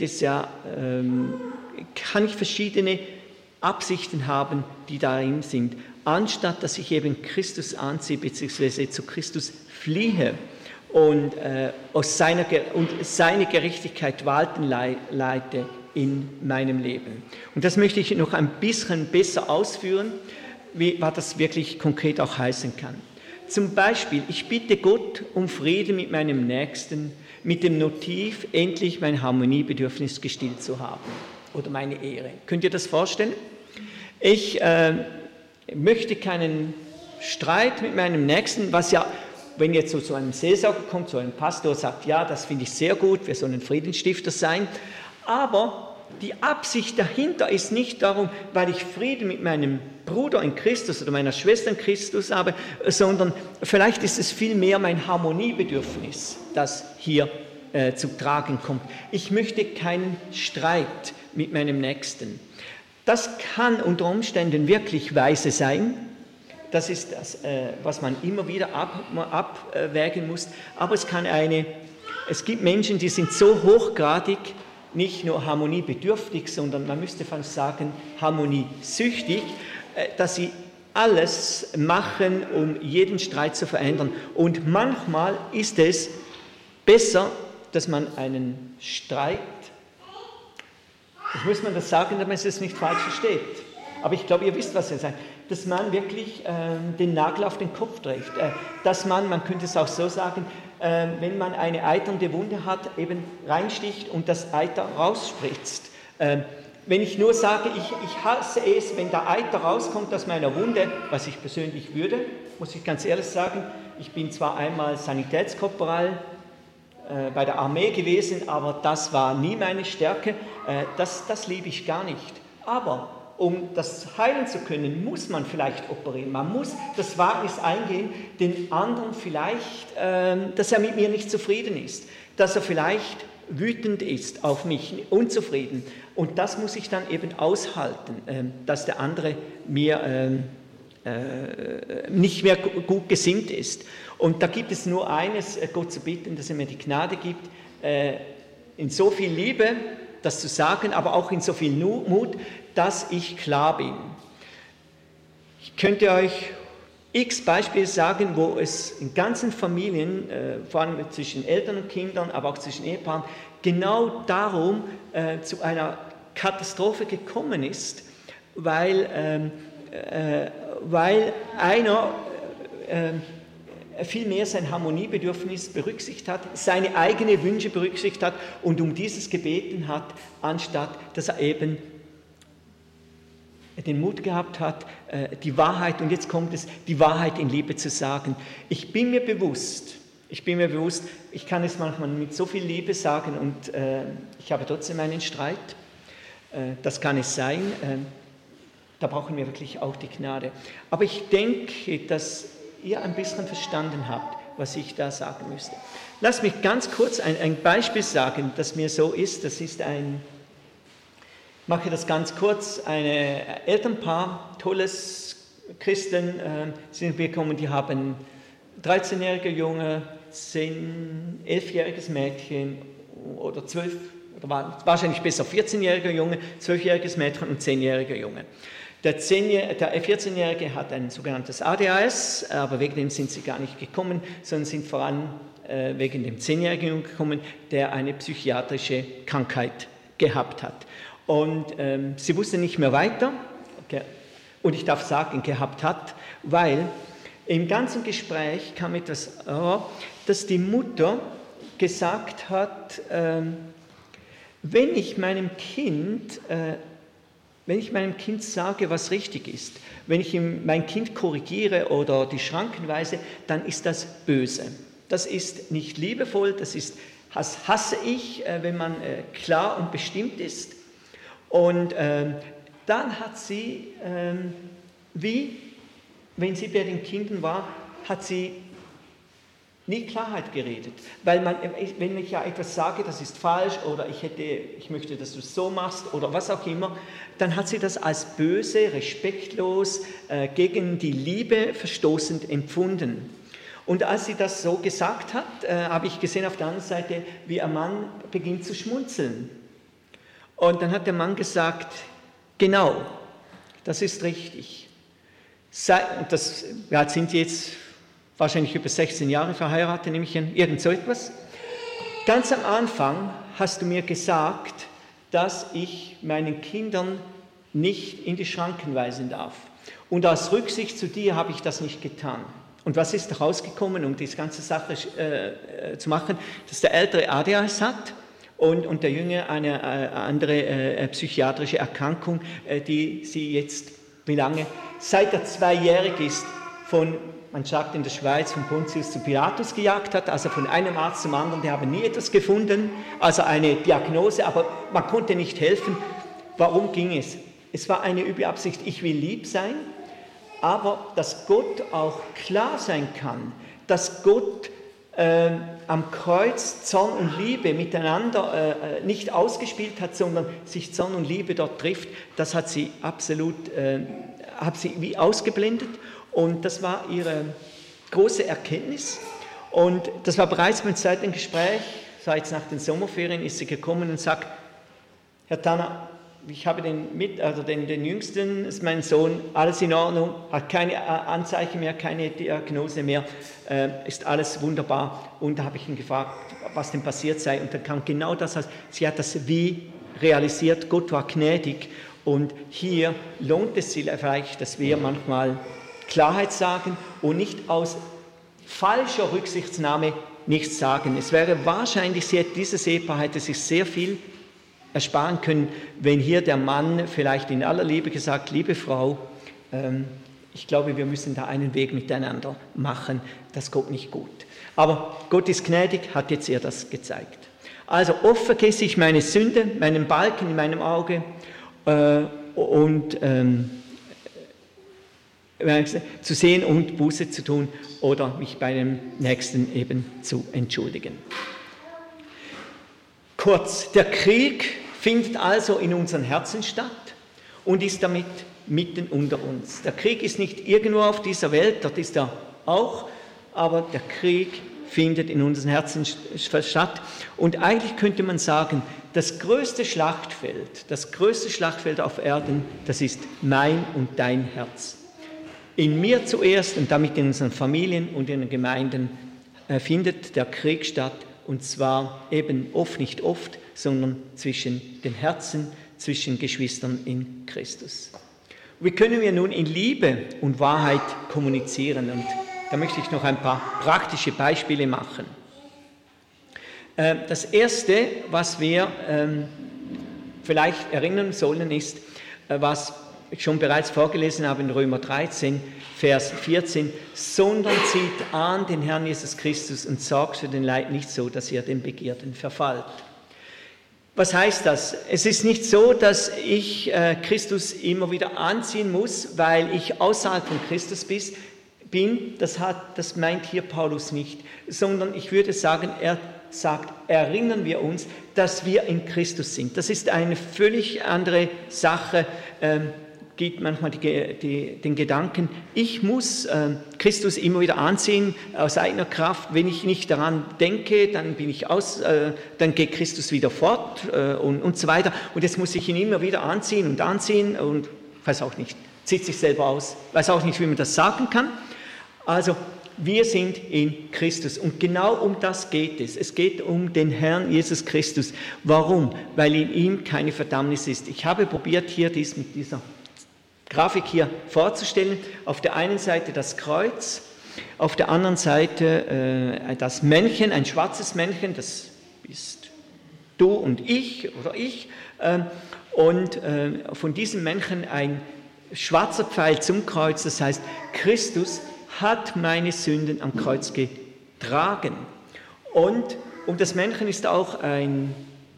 ich verschiedene Absichten haben, die darin sind, anstatt dass ich eben Christus anziehe bzw. zu Christus fliehe und seine Gerechtigkeit walten leite in meinem Leben. Und das möchte ich noch ein bisschen besser ausführen, was das wirklich konkret auch heißen kann. Zum Beispiel, ich bitte Gott um Frieden mit meinem Nächsten, mit dem Motiv, endlich mein Harmoniebedürfnis gestillt zu haben oder meine Ehre. Könnt ihr das vorstellen? Ich möchte keinen Streit mit meinem Nächsten, was ja, wenn jetzt so zu einem Seelsorger kommt, so ein Pastor sagt, ja, das finde ich sehr gut, wir sollen Friedensstifter sein, aber die Absicht dahinter ist nicht darum, weil ich Frieden mit meinem Bruder in Christus oder meiner Schwester in Christus habe, sondern vielleicht ist es vielmehr mein Harmoniebedürfnis, das hier zu tragen kommt. Ich möchte keinen Streit mit meinem Nächsten. Das kann unter Umständen wirklich weise sein. Das ist das, was man immer wieder abwägen muss. Aber es gibt Menschen, die sind so hochgradig, nicht nur harmoniebedürftig, sondern man müsste fast sagen harmoniesüchtig, dass sie alles machen, um jeden Streit zu verändern. Und manchmal ist es besser, dass man einen Streit, muss man das sagen, damit man es nicht falsch versteht. Aber ich glaube, ihr wisst, was ich sage. Dass man wirklich den Nagel auf den Kopf trifft. Dass man könnte es auch so sagen, wenn man eine eiternde Wunde hat, eben reinsticht und das Eiter rausspritzt. Wenn ich nur sage, ich hasse es, wenn der Eiter rauskommt aus meiner Wunde, was ich persönlich würde, muss ich ganz ehrlich sagen, ich bin zwar einmal Sanitätskorporal bei der Armee gewesen, aber das war nie meine Stärke, das liebe ich gar nicht. Aber um das heilen zu können, muss man vielleicht operieren. Man muss das Wagnis eingehen, den anderen vielleicht, dass er mit mir nicht zufrieden ist, dass er vielleicht wütend ist auf mich, unzufrieden. Und das muss ich dann eben aushalten, dass der andere mir nicht mehr gut gesinnt ist. Und da gibt es nur eines, Gott zu bitten, dass er mir die Gnade gibt, in so viel Liebe das zu sagen, aber auch in so viel Mut, dass ich klar bin. Ich könnte euch x Beispiele sagen, wo es in ganzen Familien, vor allem zwischen Eltern und Kindern, aber auch zwischen Ehepaaren, genau darum zu einer Katastrophe gekommen ist, weil einer viel mehr sein Harmoniebedürfnis berücksichtigt hat, seine eigenen Wünsche berücksichtigt hat und um dieses gebeten hat, anstatt dass er eben den Mut gehabt hat, die Wahrheit, und jetzt kommt es, die Wahrheit in Liebe zu sagen. Ich bin mir bewusst, ich kann es manchmal mit so viel Liebe sagen und ich habe trotzdem einen Streit. Das kann es sein. Da brauchen wir wirklich auch die Gnade. Aber ich denke, dass ihr ein bisschen verstanden habt, was ich da sagen müsste. Lasst mich ganz kurz ein Beispiel sagen, das mir so ist. Das ist ich mache das ganz kurz, ein Elternpaar, tolles Christen, sind wir gekommen, die haben 13-jährige Junge, 11-jähriges Mädchen oder 12, oder wahrscheinlich besser 14-jähriger Junge, 12-jähriges Mädchen und 10-jähriger Junge. Der 14-Jährige hat ein sogenanntes ADHS, aber wegen dem sind sie gar nicht gekommen, sondern sind vor allem wegen dem 10-jährigen Jungen gekommen, der eine psychiatrische Krankheit gehabt hat. Und sie wusste nicht mehr weiter, und ich darf sagen, gehabt hat, weil im ganzen Gespräch kam etwas, dass die Mutter gesagt hat, wenn ich meinem Kind sage, was richtig ist, wenn ich mein Kind korrigiere oder die Schranken weise, dann ist das böse. Das ist nicht liebevoll, das hasse ich, wenn man klar und bestimmt ist. Und dann hat sie, wie wenn sie bei den Kindern war, hat sie nie Klarheit geredet. Weil wenn ich ja etwas sage, das ist falsch oder ich möchte, dass du es so machst oder was auch immer, dann hat sie das als böse, respektlos, gegen die Liebe verstoßend empfunden. Und als sie das so gesagt hat, habe ich gesehen auf der anderen Seite, wie ein Mann beginnt zu schmunzeln. Und dann hat der Mann gesagt, genau, das ist richtig. Wir sind jetzt wahrscheinlich über 16 Jahre verheiratet, nehme ich an, irgend so etwas. Ganz am Anfang hast du mir gesagt, dass ich meinen Kindern nicht in die Schranken weisen darf. Und aus Rücksicht zu dir habe ich das nicht getan. Und was ist rausgekommen, um diese ganze Sache zu machen, dass der Ältere ADHS hat und der Jüngere eine andere psychiatrische Erkrankung, die sie jetzt, wie lange? Seit er 2-jährig ist, man sagt in der Schweiz, von Pontius zu Pilatus gejagt hat, also von einem Arzt zum anderen, die haben nie etwas gefunden, also eine Diagnose, aber man konnte nicht helfen. Warum ging es? Es war eine üble Absicht, ich will lieb sein, aber dass Gott auch klar sein kann, dass Gott am Kreuz Zorn und Liebe miteinander nicht ausgespielt hat, sondern sich Zorn und Liebe dort trifft, das hat sie absolut wie ausgeblendet. Und das war ihre große Erkenntnis. Und das war bereits beim zweiten Gespräch, so jetzt nach den Sommerferien, ist sie gekommen und sagt, Herr Tanner, ich habe den Jüngsten, ist mein Sohn, alles in Ordnung, hat keine Anzeichen mehr, keine Diagnose mehr, ist alles wunderbar. Und da habe ich ihn gefragt, was denn passiert sei. Und dann kam genau das, sie hat das wie realisiert, Gott war gnädig. Und hier lohnt es sich vielleicht, dass wir manchmal Klarheit sagen und nicht aus falscher Rücksichtnahme nichts sagen. Es wäre wahrscheinlich, dieses Ehepaar hätte sich sehr viel ersparen können, wenn hier der Mann vielleicht in aller Liebe gesagt, liebe Frau, ich glaube, wir müssen da einen Weg miteinander machen, das kommt nicht gut. Aber Gott ist gnädig, hat jetzt ihr das gezeigt. Also oft vergesse ich meine Sünde, meinen Balken in meinem Auge und zu sehen und Buße zu tun oder mich bei dem Nächsten eben zu entschuldigen. Kurz, der Krieg findet also in unseren Herzen statt und ist damit mitten unter uns. Der Krieg ist nicht irgendwo auf dieser Welt, dort ist er auch, aber der Krieg findet in unseren Herzen statt. Und eigentlich könnte man sagen, das größte Schlachtfeld auf Erden, das ist mein und dein Herz. In mir zuerst und damit in unseren Familien und in den Gemeinden findet der Krieg statt, und zwar eben nicht oft, sondern zwischen den Herzen, zwischen Geschwistern in Christus. Wie können wir nun in Liebe und Wahrheit kommunizieren? Und da möchte ich noch ein paar praktische Beispiele machen. Das Erste, was wir vielleicht erinnern sollen, ist, was ich schon bereits vorgelesen habe in Römer 13, Vers 14, sondern zieht an den Herrn Jesus Christus und sorgt für den Leib nicht so, dass ihr den Begierden verfallt. Was heißt das? Es ist nicht so, dass ich Christus immer wieder anziehen muss, weil ich außerhalb von Christus bin. Das meint hier Paulus nicht, sondern ich würde sagen, er sagt, erinnern wir uns, dass wir in Christus sind. Das ist eine völlig andere Sache, gibt manchmal den Gedanken, ich muss Christus immer wieder anziehen aus eigener Kraft. Wenn ich nicht daran denke, dann dann geht Christus wieder fort und so weiter. Und jetzt muss ich ihn immer wieder anziehen und weiß auch nicht, zieht sich selber aus, weiß auch nicht, wie man das sagen kann. Also wir sind in Christus und genau um das geht es. Es geht um den Herrn Jesus Christus. Warum? Weil in ihm keine Verdammnis ist. Ich habe probiert, hier dies mit dieser Grafik hier vorzustellen. Auf der einen Seite das Kreuz, auf der anderen Seite das Männchen, ein schwarzes Männchen, das bist du und ich oder ich. Und von diesem Männchen ein schwarzer Pfeil zum Kreuz, das heißt, Christus hat meine Sünden am Kreuz getragen. Und um das Männchen ist auch ein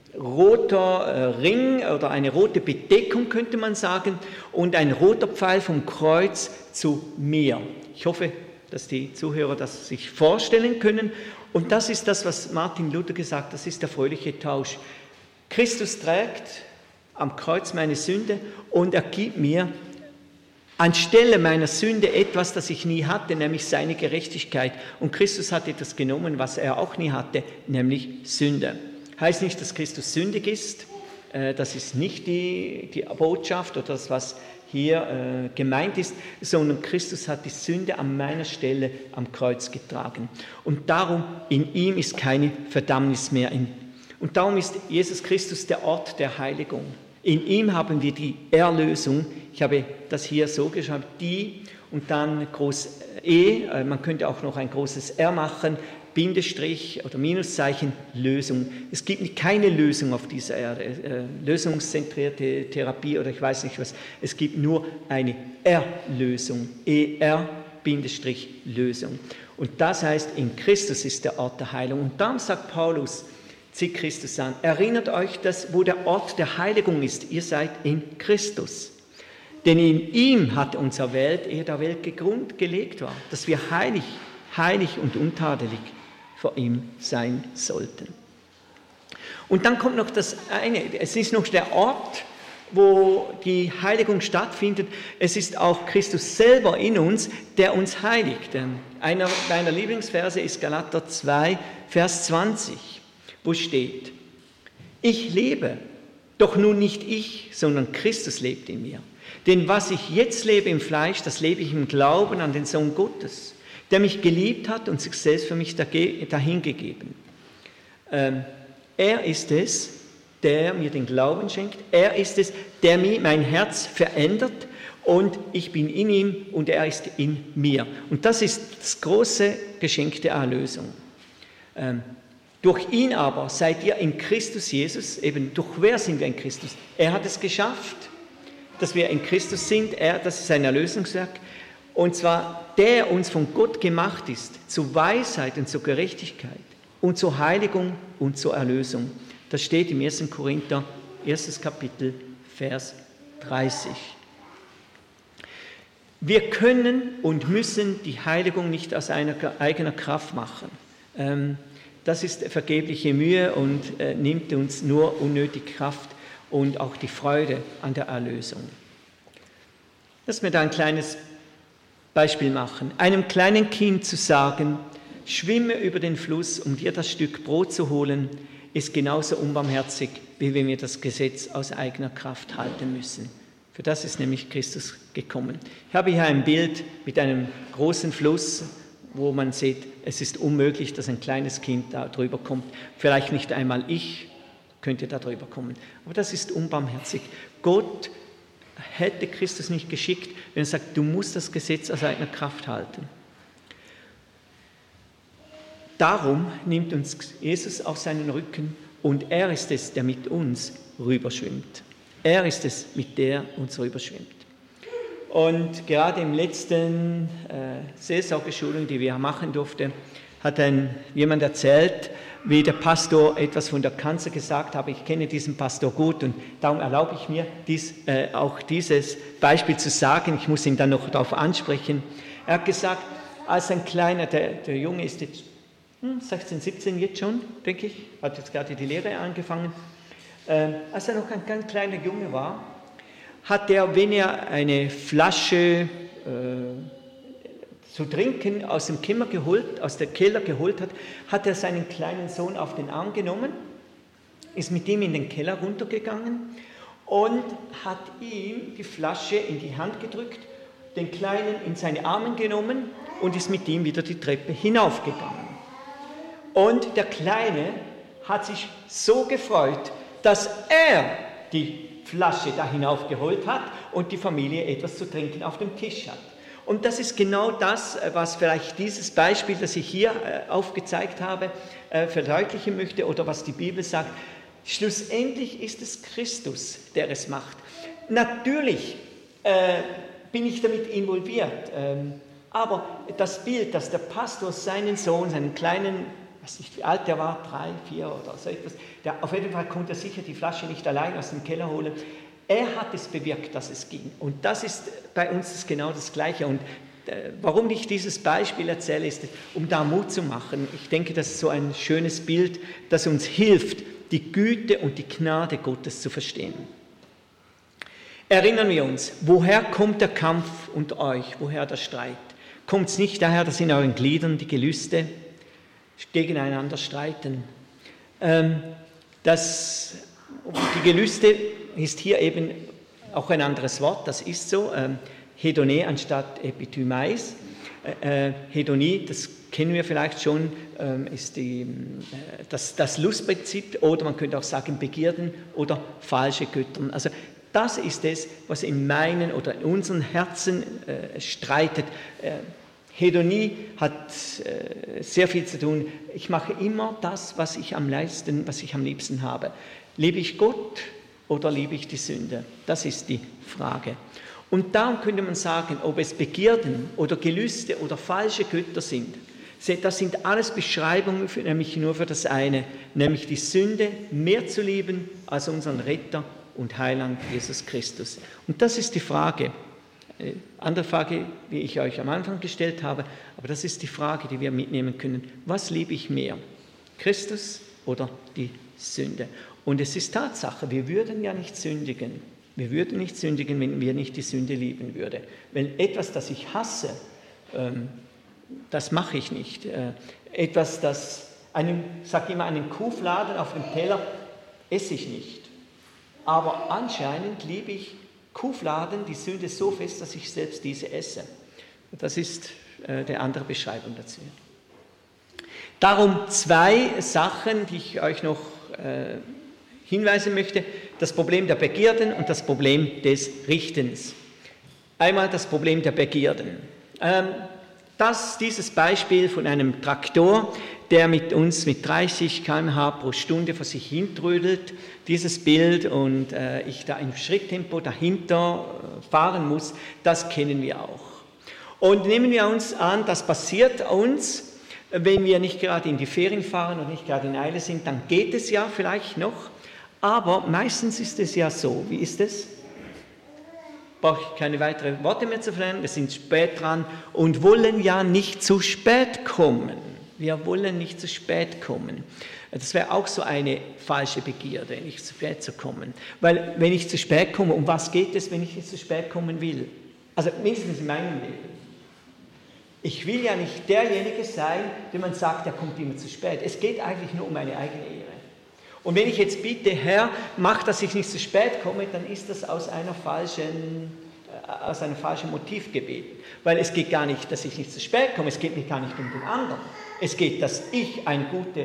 roter Ring oder eine rote Bedeckung, könnte man sagen, und ein roter Pfeil vom Kreuz zu mir. Ich hoffe, dass die Zuhörer das sich vorstellen können. Und das ist das, was Martin Luther gesagt hat, das ist der fröhliche Tausch. Christus trägt am Kreuz meine Sünde und er gibt mir anstelle meiner Sünde etwas, das ich nie hatte, nämlich seine Gerechtigkeit. Und Christus hat etwas genommen, was er auch nie hatte, nämlich Sünde. Heißt nicht, dass Christus sündig ist, das ist nicht die Botschaft oder das, was hier gemeint ist, sondern Christus hat die Sünde an meiner Stelle am Kreuz getragen. Und darum, in ihm ist keine Verdammnis mehr. Und darum ist Jesus Christus der Ort der Heiligung. In ihm haben wir die Erlösung. Ich habe das hier so geschrieben, die und dann groß E, man könnte auch noch ein großes R machen, Bindestrich oder Minuszeichen, Lösung. Es gibt keine Lösung auf dieser Erde, lösungszentrierte Therapie oder ich weiß nicht was. Es gibt nur eine Erlösung, ER-Lösung. Und das heißt, in Christus ist der Ort der Heilung. Und darum sagt Paulus, zieht Christus an. Erinnert euch, dass wo der Ort der Heiligung ist, ihr seid in Christus. Denn in ihm hat uns erwählt, ehe der Welt Grund gelegt war, dass wir heilig und untadelig vor ihm sein sollten. Und dann kommt noch das eine, es ist noch der Ort, wo die Heiligung stattfindet. Es ist auch Christus selber in uns, der uns heiligt. Einer meiner Lieblingsverse ist Galater 2, Vers 20. Wo steht, ich lebe, doch nun nicht ich, sondern Christus lebt in mir. Denn was ich jetzt lebe im Fleisch, das lebe ich im Glauben an den Sohn Gottes, der mich geliebt hat und sich selbst für mich dahingegeben. Er ist es, der mir den Glauben schenkt. Er ist es, der mir mein Herz verändert und ich bin in ihm und er ist in mir. Und das ist das große Geschenk der Erlösung. Durch ihn aber seid ihr in Christus Jesus, eben durch wer sind wir in Christus? Er hat es geschafft, dass wir in Christus sind, das ist sein Erlösungswerk, und zwar der uns von Gott gemacht ist, zur Weisheit und zur Gerechtigkeit und zur Heiligung und zur Erlösung. Das steht im 1. Korinther, 1. Kapitel, Vers 30. Wir können und müssen die Heiligung nicht aus eigener Kraft machen. Das ist vergebliche Mühe und nimmt uns nur unnötig Kraft und auch die Freude an der Erlösung. Lass mir da ein kleines Beispiel machen. Einem kleinen Kind zu sagen, schwimme über den Fluss, um dir das Stück Brot zu holen, ist genauso unbarmherzig, wie wenn wir das Gesetz aus eigener Kraft halten müssen. Für das ist nämlich Christus gekommen. Ich habe hier ein Bild mit einem großen Fluss, wo man sieht, es ist unmöglich, dass ein kleines Kind da drüber kommt. Vielleicht nicht einmal ich könnte da drüber kommen. Aber das ist unbarmherzig. Gott hätte Christus nicht geschickt, wenn er sagt, du musst das Gesetz aus eigener Kraft halten. Darum nimmt uns Jesus auf seinen Rücken und er ist es, der mit uns rüberschwimmt. Er ist es, mit der uns rüberschwimmt. Und gerade im letzten Seelsorgeschulung, die wir machen durften, hat jemand erzählt, wie der Pastor etwas von der Kanzel gesagt habe. Ich kenne diesen Pastor gut und darum erlaube ich mir, auch dieses Beispiel zu sagen. Ich muss ihn dann noch darauf ansprechen. Er hat gesagt, als ein kleiner, der Junge ist jetzt 16, 17 jetzt schon, denke ich, hat jetzt gerade die Lehre angefangen. Als er noch ein ganz kleiner Junge war, hat er, wenn er eine Flasche zu trinken aus dem Keller geholt hat, hat er seinen kleinen Sohn auf den Arm genommen, ist mit ihm in den Keller runtergegangen und hat ihm die Flasche in die Hand gedrückt, den Kleinen in seine Arme genommen und ist mit ihm wieder die Treppe hinaufgegangen. Und der Kleine hat sich so gefreut, dass er die Flasche da hinaufgeholt hat und die Familie etwas zu trinken auf dem Tisch hat. Und das ist genau das, was vielleicht dieses Beispiel, das ich hier aufgezeigt habe, verdeutlichen möchte oder was die Bibel sagt. Schlussendlich ist es Christus, der es macht. Natürlich bin ich damit involviert, aber das Bild, dass der Pastor seinen Sohn, seinen kleinen, ich weiß nicht wie alt der war, 3, 4 oder so etwas, auf jeden Fall konnte er sicher die Flasche nicht allein aus dem Keller holen. Er hat es bewirkt, dass es ging. Und das ist bei uns genau das Gleiche. Und warum ich dieses Beispiel erzähle, ist, um da Mut zu machen. Ich denke, das ist so ein schönes Bild, das uns hilft, die Güte und die Gnade Gottes zu verstehen. Erinnern wir uns, woher kommt der Kampf unter euch, woher der Streit? Kommt es nicht daher, dass in euren Gliedern die Gelüste gegeneinander streiten? Die Gelüste ist hier eben auch ein anderes Wort, das ist so, Hedoné anstatt Epithymais. Hedonie, das kennen wir vielleicht schon, ist das Lustprinzip oder man könnte auch sagen Begierden oder falsche Göttern. Also das ist es, was in meinen oder in unseren Herzen streitet. Hedonie hat sehr viel zu tun. Ich mache immer das, was ich am liebsten habe. Liebe ich Gott oder liebe ich die Sünde? Das ist die Frage. Und darum könnte man sagen, ob es Begierden oder Gelüste oder falsche Götter sind. Das sind alles Beschreibungen nämlich nur für das eine, nämlich die Sünde mehr zu lieben als unseren Retter und Heiland Jesus Christus. Und das ist die Frage. Eine andere Frage, wie ich euch am Anfang gestellt habe, aber das ist die Frage, die wir mitnehmen können. Was liebe ich mehr? Christus oder die Sünde? Und es ist Tatsache, wir würden ja nicht sündigen. Wir würden nicht sündigen, wenn wir nicht die Sünde lieben würden. Wenn etwas, das ich hasse, das mache ich nicht. Etwas, sag immer, einen Kuhfladen auf dem Teller esse ich nicht. Aber anscheinend liebe ich Kuhfladen, die Sünde so fest, dass ich selbst diese esse. Das ist die andere Beschreibung dazu. Darum 2 Sachen, die ich euch noch hinweisen möchte. Das Problem der Begierden und das Problem des Richtens. Einmal das Problem der Begierden. Dieses Beispiel von einem Traktor, der mit uns mit 30 km/h pro Stunde vor sich hintrödelt, dieses Bild und ich da im Schritttempo dahinter fahren muss, das kennen wir auch. Und nehmen wir uns an, das passiert uns, wenn wir nicht gerade in die Ferien fahren und nicht gerade in Eile sind, dann geht es ja vielleicht noch, aber meistens ist es ja so. Wie ist es? Brauche ich keine weiteren Worte mehr zu verlieren, wir sind spät dran und wollen ja nicht zu spät kommen. Wir wollen nicht zu spät kommen. Das wäre auch so eine falsche Begierde, nicht zu spät zu kommen. Weil wenn ich zu spät komme, um was geht es, wenn ich nicht zu spät kommen will? Also mindestens in meinem Leben. Ich will ja nicht derjenige sein, dem man sagt, der kommt immer zu spät. Es geht eigentlich nur um meine eigene Ehre. Und wenn ich jetzt bitte, Herr, mach, dass ich nicht zu spät komme, dann ist das aus einem falschen Motivgebet. Weil es geht gar nicht, dass ich nicht zu spät komme, es geht mir gar nicht um den anderen. Es geht, dass ich eine gute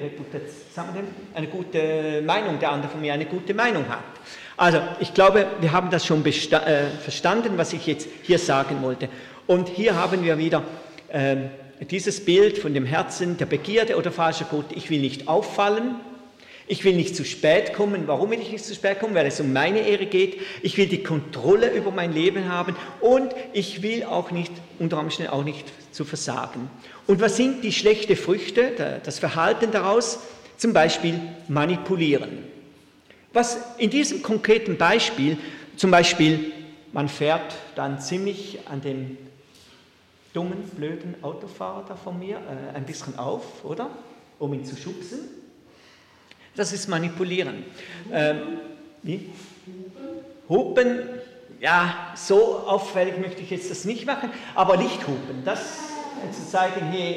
Meinung, der andere von mir eine gute Meinung hat. Also, ich glaube, wir haben das schon verstanden, was ich jetzt hier sagen wollte. Und hier haben wir wieder dieses Bild von dem Herzen, der Begierde oder falscher Gott. Ich will nicht auffallen, ich will nicht zu spät kommen. Warum will ich nicht zu spät kommen? Weil es um meine Ehre geht. Ich will die Kontrolle über mein Leben haben und ich will auch nicht, unter Umständen auch nicht zu versagen. Und was sind die schlechten Früchte, das Verhalten daraus? Zum Beispiel manipulieren. Was in diesem konkreten Beispiel, zum Beispiel, man fährt dann ziemlich an dem dummen, blöden Autofahrer da von mir ein bisschen auf, oder? Um ihn zu schubsen. Das ist Manipulieren. Wie? Hupen, ja, so auffällig möchte ich jetzt das nicht machen, aber Lichthupen, das zu zeigen, hey,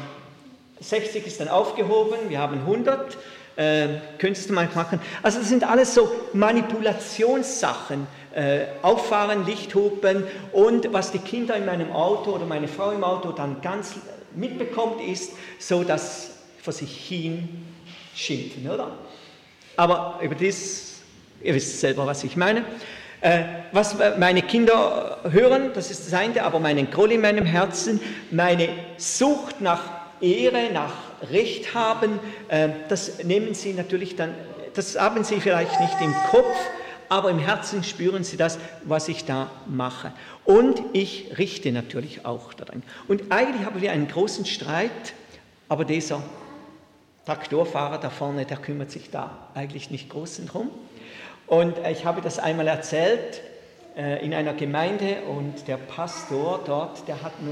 60 ist dann aufgehoben, wir haben 100, könntest du mal machen. Also das sind alles so Manipulationssachen, Auffahren, Lichthupen und was die Kinder in meinem Auto oder meine Frau im Auto dann ganz mitbekommt, ist so, dass vor sich hin schimpfen, oder? Aber über das, ihr wisst selber, was ich meine. Was meine Kinder hören, das ist das eine, aber meinen Groll in meinem Herzen, meine Sucht nach Ehre, nach Recht haben, das nehmen sie natürlich dann, das haben sie vielleicht nicht im Kopf, aber im Herzen spüren sie das, was ich da mache. Und ich richte natürlich auch daran. Und eigentlich haben wir einen großen Streit, aber dieser Traktorfahrer da vorne, der kümmert sich da eigentlich nicht groß drum. Und ich habe das einmal erzählt in einer Gemeinde und der Pastor dort, der hat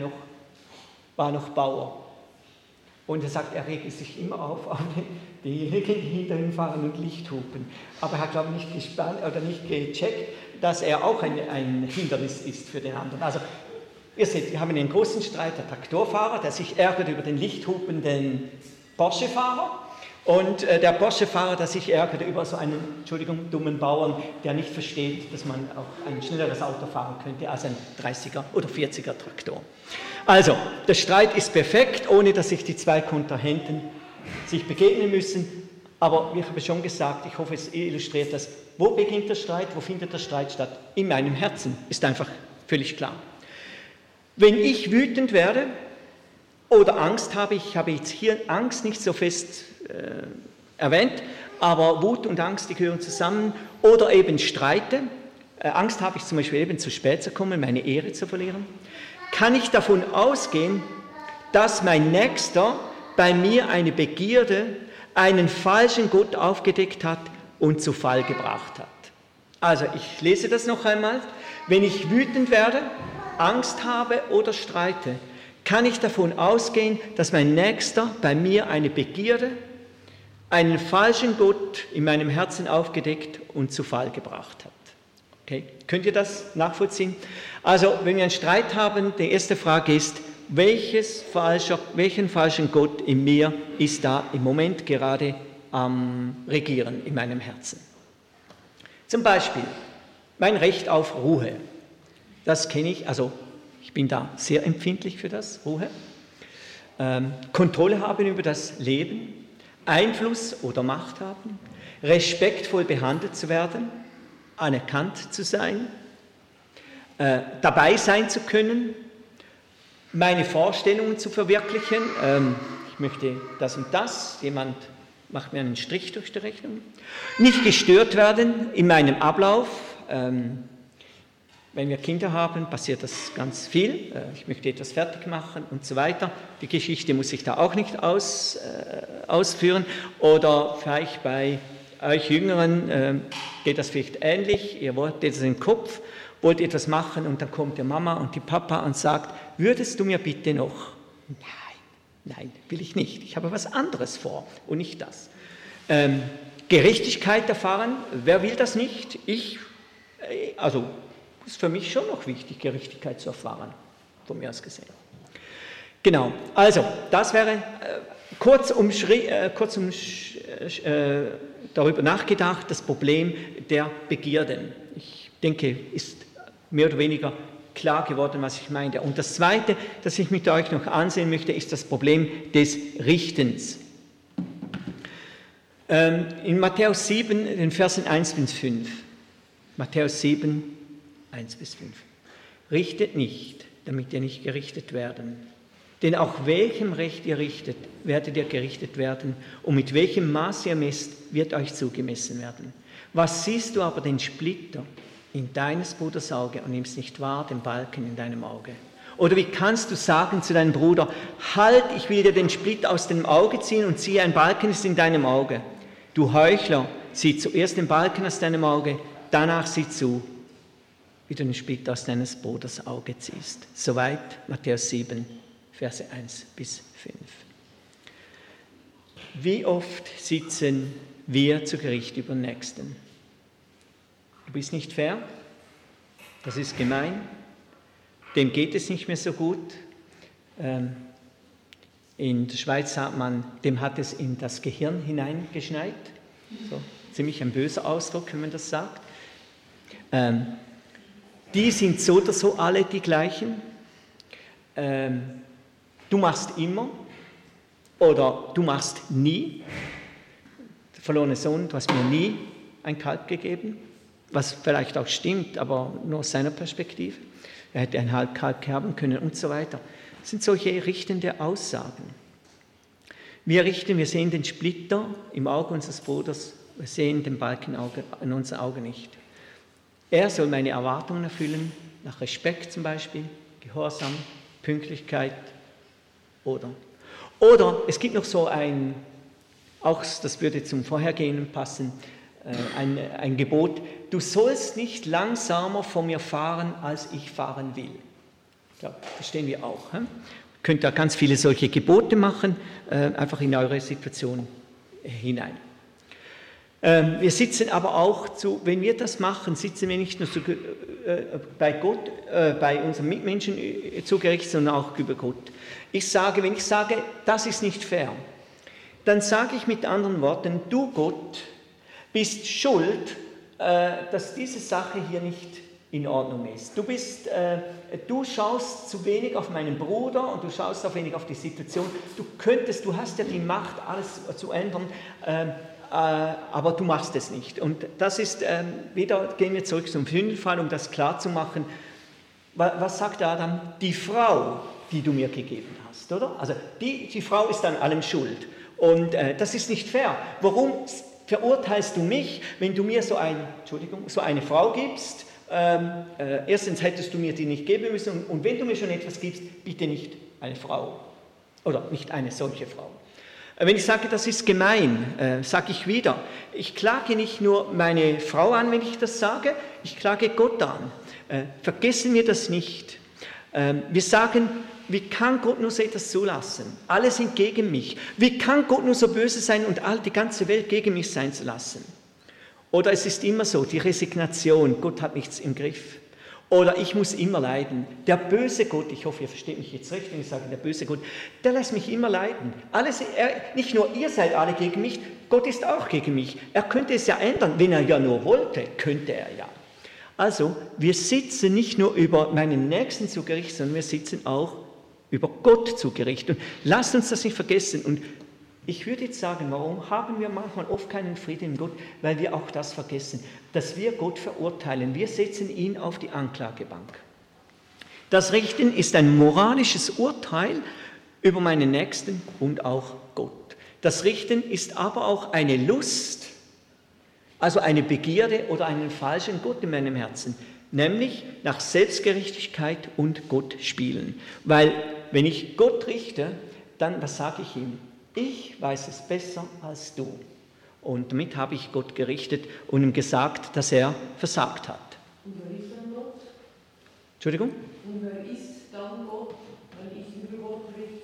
war noch Bauer. Und er sagt, er regt sich immer auf diejenigen, die hinter ihm fahren und Lichthupen. Aber er hat, glaube ich, nicht gecheckt, dass er auch ein Hindernis ist für den anderen. Also, ihr seht, wir haben einen großen Streit, der Traktorfahrer, der sich ärgert über den lichthupenden Porsche-Fahrer und der Porsche-Fahrer, der sich ärgert über so einen, dummen Bauern, der nicht versteht, dass man auch ein schnelleres Auto fahren könnte als ein 30er oder 40er Traktor. Also, der Streit ist perfekt, ohne dass sich die zwei Kontrahenten sich begegnen müssen. Aber wie ich habe schon gesagt, ich hoffe, es illustriert das. Wo beginnt der Streit? Wo findet der Streit statt? In meinem Herzen, ist einfach völlig klar. Wenn ich wütend werde oder Angst habe, ich habe jetzt hier Angst nicht so fest erwähnt, aber Wut und Angst, die gehören zusammen, oder eben streite. Angst habe ich zum Beispiel eben zu spät zu kommen, meine Ehre zu verlieren. Kann ich davon ausgehen, dass mein Nächster bei mir eine Begierde, einen falschen Gott aufgedeckt hat und zu Fall gebracht hat. Also ich lese das noch einmal. Wenn ich wütend werde, Angst habe oder streite, kann ich davon ausgehen, dass mein Nächster bei mir eine Begierde, einen falschen Gott in meinem Herzen aufgedeckt und zu Fall gebracht hat. Okay. Könnt ihr das nachvollziehen? Also, wenn wir einen Streit haben, die erste Frage ist, welchen falschen Gott in mir ist da im Moment gerade am Regieren in meinem Herzen? Zum Beispiel mein Recht auf Ruhe. Das kenne ich, also ich bin da sehr empfindlich für das, Ruhe. Kontrolle haben über das Leben, Einfluss oder Macht haben, respektvoll behandelt zu werden, anerkannt zu sein, dabei sein zu können, meine Vorstellungen zu verwirklichen. Ich möchte das und das, jemand macht mir einen Strich durch die Rechnung. Nicht gestört werden in meinem Ablauf. Wenn wir Kinder haben, passiert das ganz viel. Ich möchte etwas fertig machen und so weiter. Die Geschichte muss ich da auch nicht ausführen. Oder vielleicht bei euch Jüngeren geht das vielleicht ähnlich. Ihr wollt jetzt im Kopf, wollt etwas machen und dann kommt die Mama und die Papa und sagt, würdest du mir bitte noch? Nein, will ich nicht. Ich habe was anderes vor und nicht das. Gerechtigkeit erfahren, wer will das nicht? Also ist für mich schon noch wichtig, Gerechtigkeit zu erfahren, von mir aus gesehen. Genau, also das wäre kurz darüber nachgedacht, das Problem der Begierden. Ich denke, ist mehr oder weniger klar geworden, was ich meine. Und das Zweite, das ich mit euch noch ansehen möchte, ist das Problem des Richtens. In Matthäus 7, den Versen 1 bis 5. Matthäus 7, 1 bis 5. Richtet nicht, damit ihr nicht gerichtet werden. Denn auch welchem Recht ihr richtet, werdet ihr gerichtet werden. Und mit welchem Maß ihr messt, wird euch zugemessen werden. Was siehst du aber den Splitter in deines Bruders Auge und nimmst nicht wahr den Balken in deinem Auge? Oder wie kannst du sagen zu deinem Bruder, halt, ich will dir den Splitter aus dem Auge ziehen und siehe, ein Balken ist in deinem Auge. Du Heuchler, zieh zuerst den Balken aus deinem Auge, danach sieh zu, wie du den Splitter aus deines Bruders Auge ziehst. Soweit Matthäus 7, Verse 1 bis 5. Wie oft sitzen wir zu Gericht über den Nächsten? Du bist nicht fair, das ist gemein, dem geht es nicht mehr so gut. In der Schweiz sagt man, dem hat es in das Gehirn hineingeschneit. So, ziemlich ein böser Ausdruck, wenn man das sagt. Die sind so oder so alle die gleichen. Du machst immer oder du machst nie. Der verlorene Sohn, du hast mir nie ein Kalb gegeben. Was vielleicht auch stimmt, aber nur aus seiner Perspektive. Er hätte ein Kalb haben können und so weiter. Das sind solche richtende Aussagen. Wir richten, wir sehen den Splitter im Auge unseres Bruders, wir sehen den Balken in unserem Auge nicht. Er soll meine Erwartungen erfüllen, nach Respekt zum Beispiel, Gehorsam, Pünktlichkeit oder es gibt noch so auch das würde zum Vorhergehenden passen, ein Gebot, du sollst nicht langsamer vor mir fahren, als ich fahren will. Ja, verstehen wir auch. Ihr könnt da ganz viele solche Gebote machen, einfach in eure Situation hinein. Wir sitzen aber auch wenn wir das machen, sitzen wir nicht nur bei Gott, bei unseren Mitmenschen zu Gericht, sondern auch über Gott. Wenn ich sage, das ist nicht fair, dann sage ich mit anderen Worten, du Gott, bist schuld, dass diese Sache hier nicht in Ordnung ist. Du schaust zu wenig auf meinen Bruder und du schaust zu wenig auf die Situation. Du hast ja die Macht, alles zu ändern, aber du machst es nicht. Und das ist, gehen wir zurück zum Sündenfall, um das klarzumachen. Was sagt Adam? Die Frau, die du mir gegeben hast, oder? Also die Frau ist an allem schuld. Und das ist nicht fair. Warum verurteilst du mich, wenn du mir so eine Frau gibst? Erstens hättest du mir die nicht geben müssen und wenn du mir schon etwas gibst, bitte nicht eine Frau oder nicht eine solche Frau. Wenn ich sage, das ist gemein, sage ich wieder, ich klage nicht nur meine Frau an, wenn ich das sage, ich klage Gott an. Vergessen wir das nicht. Wir sagen, wie kann Gott nur so etwas zulassen? Alle sind gegen mich. Wie kann Gott nur so böse sein und die ganze Welt gegen mich sein zu lassen? Oder es ist immer so, die Resignation, Gott hat nichts im Griff. Oder ich muss immer leiden. Der böse Gott, ich hoffe, ihr versteht mich jetzt recht, wenn ich sage, der böse Gott, der lässt mich immer leiden. Nicht nur ihr seid alle gegen mich, Gott ist auch gegen mich. Er könnte es ja ändern, wenn er ja nur wollte, könnte er ja. Also, wir sitzen nicht nur über meinen Nächsten zu Gericht, sondern wir sitzen auch über Gott zu Gericht. Und lasst uns das nicht vergessen. Und ich würde jetzt sagen, warum haben wir manchmal oft keinen Frieden in Gott? Weil wir auch das vergessen, dass wir Gott verurteilen. Wir setzen ihn auf die Anklagebank. Das Richten ist ein moralisches Urteil über meinen Nächsten und auch Gott. Das Richten ist aber auch eine Lust, also eine Begierde oder einen falschen Gott in meinem Herzen, nämlich nach Selbstgerechtigkeit und Gott spielen. Weil wenn ich Gott richte, dann, was sage ich ihm? Ich weiß es besser als du. Und damit habe ich Gott gerichtet und ihm gesagt, dass er versagt hat. Und wer ist dann Gott? Entschuldigung? Und wer ist dann Gott, wenn ich über Gott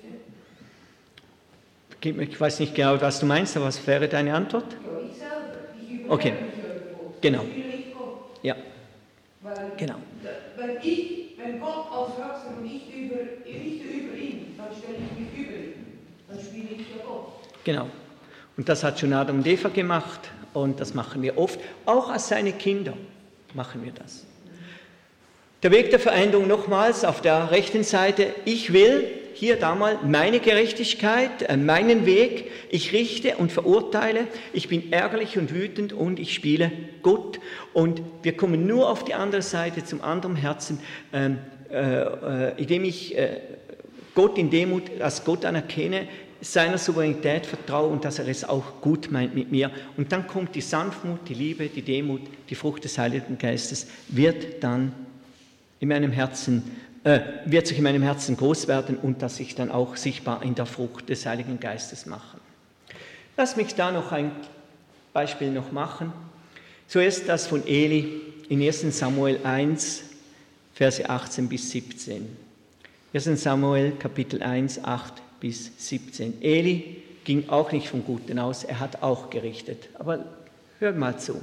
richte? Ich weiß nicht genau, was du meinst, aber was wäre deine Antwort? Ja, ich selber. Ich überlege Okay. mich über Gott. Genau. Ich bin nicht Gott. Ja. Weil, Genau. Wenn Gott als Höchster und ich richte über ihn, dann stelle ich mich über ihn. Dann spiele ich für Gott. Genau. Und das hat schon Adam und Eva gemacht und das machen wir oft. Auch als seine Kinder machen wir das. Der Weg der Veränderung nochmals auf der rechten Seite. Ich will hier da mal meine Gerechtigkeit, meinen Weg. Ich richte und verurteile. Ich bin ärgerlich und wütend und ich spiele Gott. Und wir kommen nur auf die andere Seite zum anderen Herzen, indem ich Gott in Demut als Gott anerkenne, seiner Souveränität vertraue und dass er es auch gut meint mit mir. Und dann kommt die Sanftmut, die Liebe, die Demut, die Frucht des Heiligen Geistes, wird sich in meinem Herzen groß werden und das sich dann auch sichtbar in der Frucht des Heiligen Geistes machen. Lass mich da noch ein Beispiel noch machen. Zuerst das von Eli in 1. Samuel 1, Verse 18 bis 17. 1. Samuel, Kapitel 1, 8 bis 17. Eli ging auch nicht vom Guten aus, er hat auch gerichtet. Aber hört mal zu.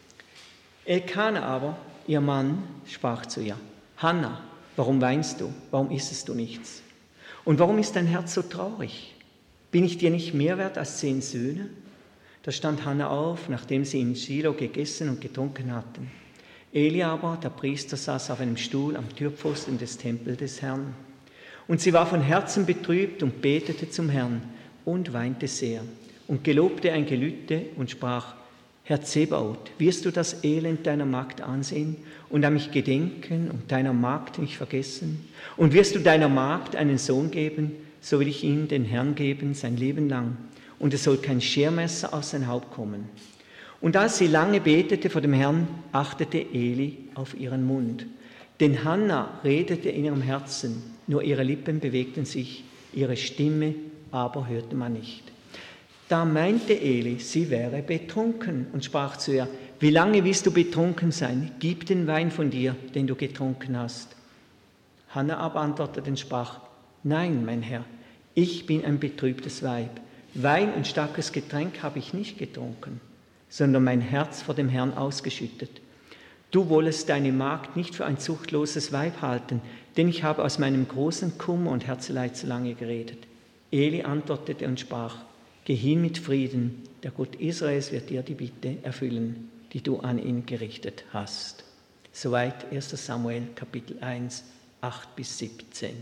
Elkana aber, ihr Mann, sprach zu ihr: Hannah, warum weinst du? Warum isst du nichts? Und warum ist dein Herz so traurig? Bin ich dir nicht mehr wert als 10 Söhne? Da stand Hannah auf, nachdem sie in Schilo gegessen und getrunken hatten. Eli aber, der Priester, saß auf einem Stuhl am Türpfosten des Tempels des Herrn. Und sie war von Herzen betrübt und betete zum Herrn und weinte sehr und gelobte ein Gelübde und sprach: Herr Zebaoth, wirst du das Elend deiner Magd ansehen und an mich gedenken und deiner Magd nicht vergessen? Und wirst du deiner Magd einen Sohn geben, so will ich ihm den Herrn geben sein Leben lang, und es soll kein Schermesser aus sein Haupt kommen. Und als sie lange betete vor dem Herrn, achtete Eli auf ihren Mund. Denn Hannah redete in ihrem Herzen, nur ihre Lippen bewegten sich, ihre Stimme aber hörte man nicht. Da meinte Eli, sie wäre betrunken und sprach zu ihr: Wie lange willst du betrunken sein? Gib den Wein von dir, den du getrunken hast. Hannah aber antwortete und sprach: Nein, mein Herr, ich bin ein betrübtes Weib. Wein und starkes Getränk habe ich nicht getrunken, sondern mein Herz vor dem Herrn ausgeschüttet. Du wollest deine Magd nicht für ein zuchtloses Weib halten, denn ich habe aus meinem großen Kummer und Herzeleid so lange geredet. Eli antwortete und sprach: Geh hin mit Frieden, der Gott Israels wird dir die Bitte erfüllen, die du an ihn gerichtet hast. Soweit 1. Samuel, Kapitel 1, 8 bis 17.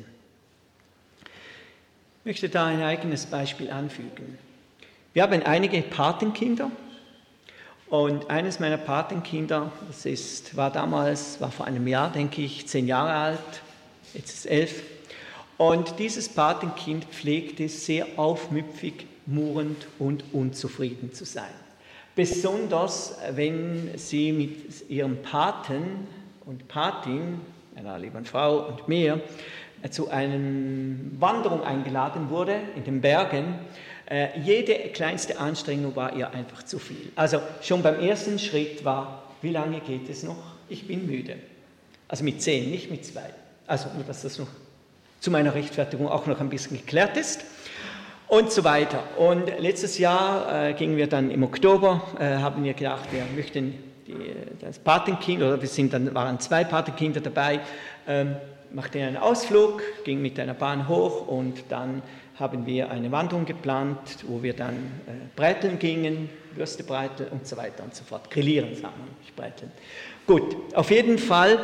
Ich möchte da ein eigenes Beispiel anfügen. Wir haben einige Patenkinder und eines meiner Patenkinder, war vor einem Jahr, denke ich, 10 Jahre alt, jetzt ist 11. Und dieses Patenkind pflegte sehr aufmüpfig, murrend und unzufrieden zu sein. Besonders, wenn sie mit ihrem Paten und Patin, einer lieben Frau und mir, zu einer Wanderung eingeladen wurde in den Bergen. Jede kleinste Anstrengung war ihr einfach zu viel. Also schon beim ersten Schritt war: Wie lange geht es noch? Ich bin müde. Also mit 10, nicht mit 2. Also nur, dass das noch zu meiner Rechtfertigung auch noch ein bisschen geklärt ist. Und so weiter. Und letztes Jahr gingen wir dann im Oktober, haben wir gedacht, wir möchten das Patenkind, oder waren 2 Patenkinder dabei, machten einen Ausflug, gingen mit einer Bahn hoch und dann haben wir eine Wanderung geplant, wo wir dann breiteln gingen, Würste breiteln und so weiter und so fort. Grillieren, sagen wir, nicht breiteln. Gut, auf jeden Fall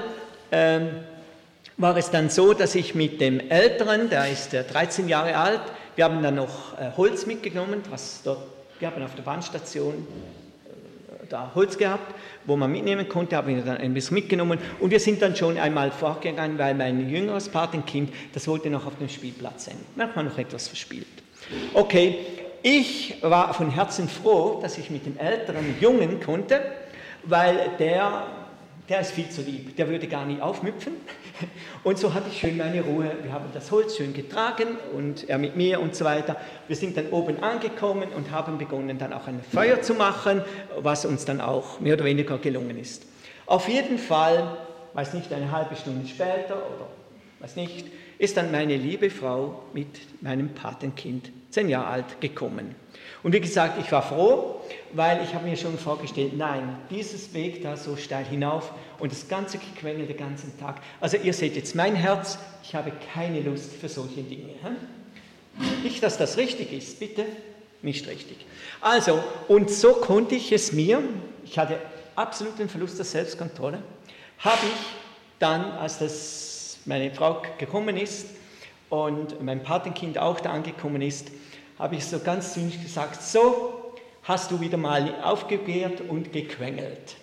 war es dann so, dass ich mit dem Älteren, der ist 13 Jahre alt, wir haben dann noch Holz mitgenommen, wir haben auf der Bahnstation da Holz gehabt, wo man mitnehmen konnte, haben wir dann ein bisschen mitgenommen und wir sind dann schon einmal vorgegangen, weil mein jüngeres Patenkind, das wollte noch auf dem Spielplatz sein. Manchmal noch etwas verspielt. Okay, ich war von Herzen froh, dass ich mit dem älteren Jungen konnte, weil der ist viel zu lieb, der würde gar nicht aufmüpfen. Und so hatte ich schön meine Ruhe. Wir haben das Holz schön getragen und er mit mir und so weiter. Wir sind dann oben angekommen und haben begonnen, dann auch ein Feuer zu machen, was uns dann auch mehr oder weniger gelungen ist. Auf jeden Fall, weiß nicht, eine halbe Stunde später oder weiß nicht, ist dann meine liebe Frau mit meinem Patenkind, 10 Jahre alt, gekommen. Und wie gesagt, ich war froh, weil ich habe mir schon vorgestellt, nein, dieses Weg da so steil hinauf und das ganze Gequengel den ganzen Tag. Also ihr seht jetzt mein Herz, ich habe keine Lust für solche Dinge. Nicht, dass das richtig ist, bitte, nicht richtig. Also, und so konnte ich es mir, ich hatte absoluten Verlust der Selbstkontrolle, habe ich dann, als meine Frau gekommen ist und mein Patenkind auch da angekommen ist, habe ich so ganz zynisch gesagt, so hast du wieder mal aufgebehrt und gequengelt.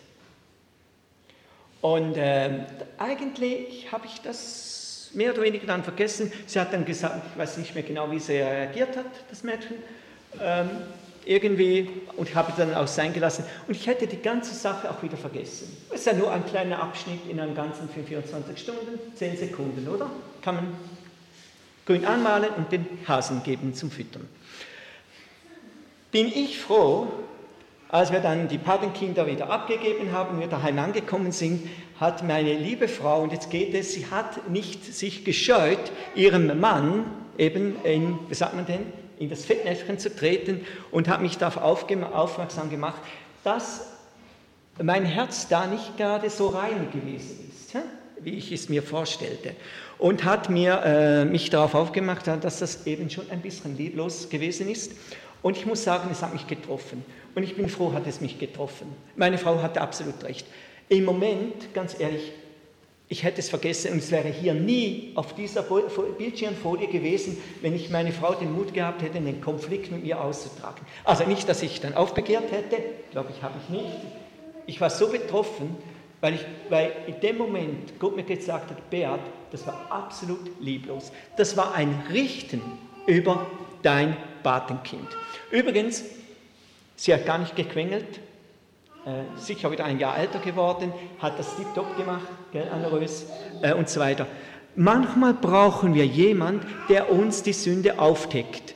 Und eigentlich habe ich das mehr oder weniger dann vergessen. Sie hat dann gesagt, ich weiß nicht mehr genau, wie sie reagiert hat, das Mädchen, irgendwie, und ich habe dann auch sein gelassen. Und ich hätte die ganze Sache auch wieder vergessen. Es ist ja nur ein kleiner Abschnitt in einem ganzen 24 Stunden, 10 Sekunden, oder? Kann man grün anmalen und den Hasen geben zum Füttern. Bin ich froh, als wir dann die Patenkinder wieder abgegeben haben, wir daheim angekommen sind, hat meine liebe Frau, und jetzt geht es, sie hat nicht sich gescheut, ihrem Mann eben in, wie sagt man denn, in das Fettnäpfchen zu treten und hat mich darauf aufmerksam gemacht, dass mein Herz da nicht gerade so rein gewesen ist, wie ich es mir vorstellte. Und hat mich darauf aufgemacht, dass das eben schon ein bisschen lieblos gewesen ist. Und ich muss sagen, es hat mich getroffen. Und ich bin froh, hat es mich getroffen. Meine Frau hatte absolut recht. Im Moment, ganz ehrlich, ich hätte es vergessen und es wäre hier nie auf dieser Bildschirmfolie gewesen, wenn ich meine Frau den Mut gehabt hätte, den Konflikt mit mir auszutragen. Also nicht, dass ich dann aufbegehrt hätte, glaube ich, habe ich nicht. Ich war so betroffen, weil in dem Moment Gott mir gesagt hat, Beat, das war absolut lieblos. Das war ein Richten über dein Patenkind. Übrigens, sie hat gar nicht gequengelt, sicher wieder ein Jahr älter geworden, hat das tiptop gemacht, gell, Anna-Rös, und so weiter. Manchmal brauchen wir jemanden, der uns die Sünde aufdeckt.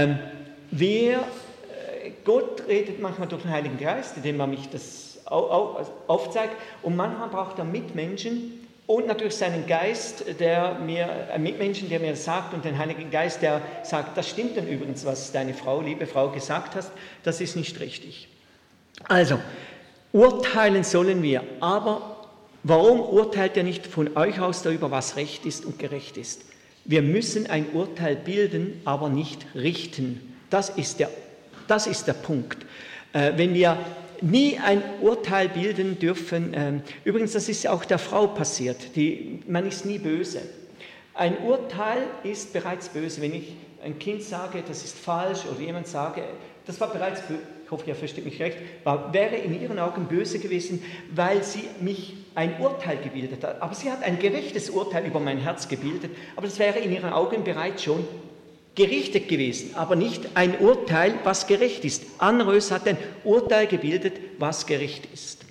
Gott redet manchmal durch den Heiligen Geist, indem er mich das aufzeigt, und manchmal braucht er Mitmenschen und natürlich seinen Geist, Mitmenschen, der mir sagt, und den Heiligen Geist, der sagt, das stimmt dann übrigens, was deine Frau, liebe Frau, gesagt hast, das ist nicht richtig. Also, urteilen sollen wir, aber warum urteilt ihr nicht von euch aus darüber, was recht ist und gerecht ist? Wir müssen ein Urteil bilden, aber nicht richten. Das ist der Punkt. Wenn wir nie ein Urteil bilden dürfen, übrigens, das ist auch der Frau passiert, man ist nie böse. Ein Urteil ist bereits böse. Wenn ich ein Kind sage, das ist falsch, oder jemand sage, das war bereits böse, ich hoffe, ihr versteht mich recht, wäre in ihren Augen böse gewesen, weil sie mich ein Urteil gebildet hat. Aber sie hat ein gerechtes Urteil über mein Herz gebildet, aber das wäre in ihren Augen bereits schon gerichtet gewesen, aber nicht ein Urteil, was gerecht ist. Anna-Rös hat ein Urteil gebildet, was gerecht ist.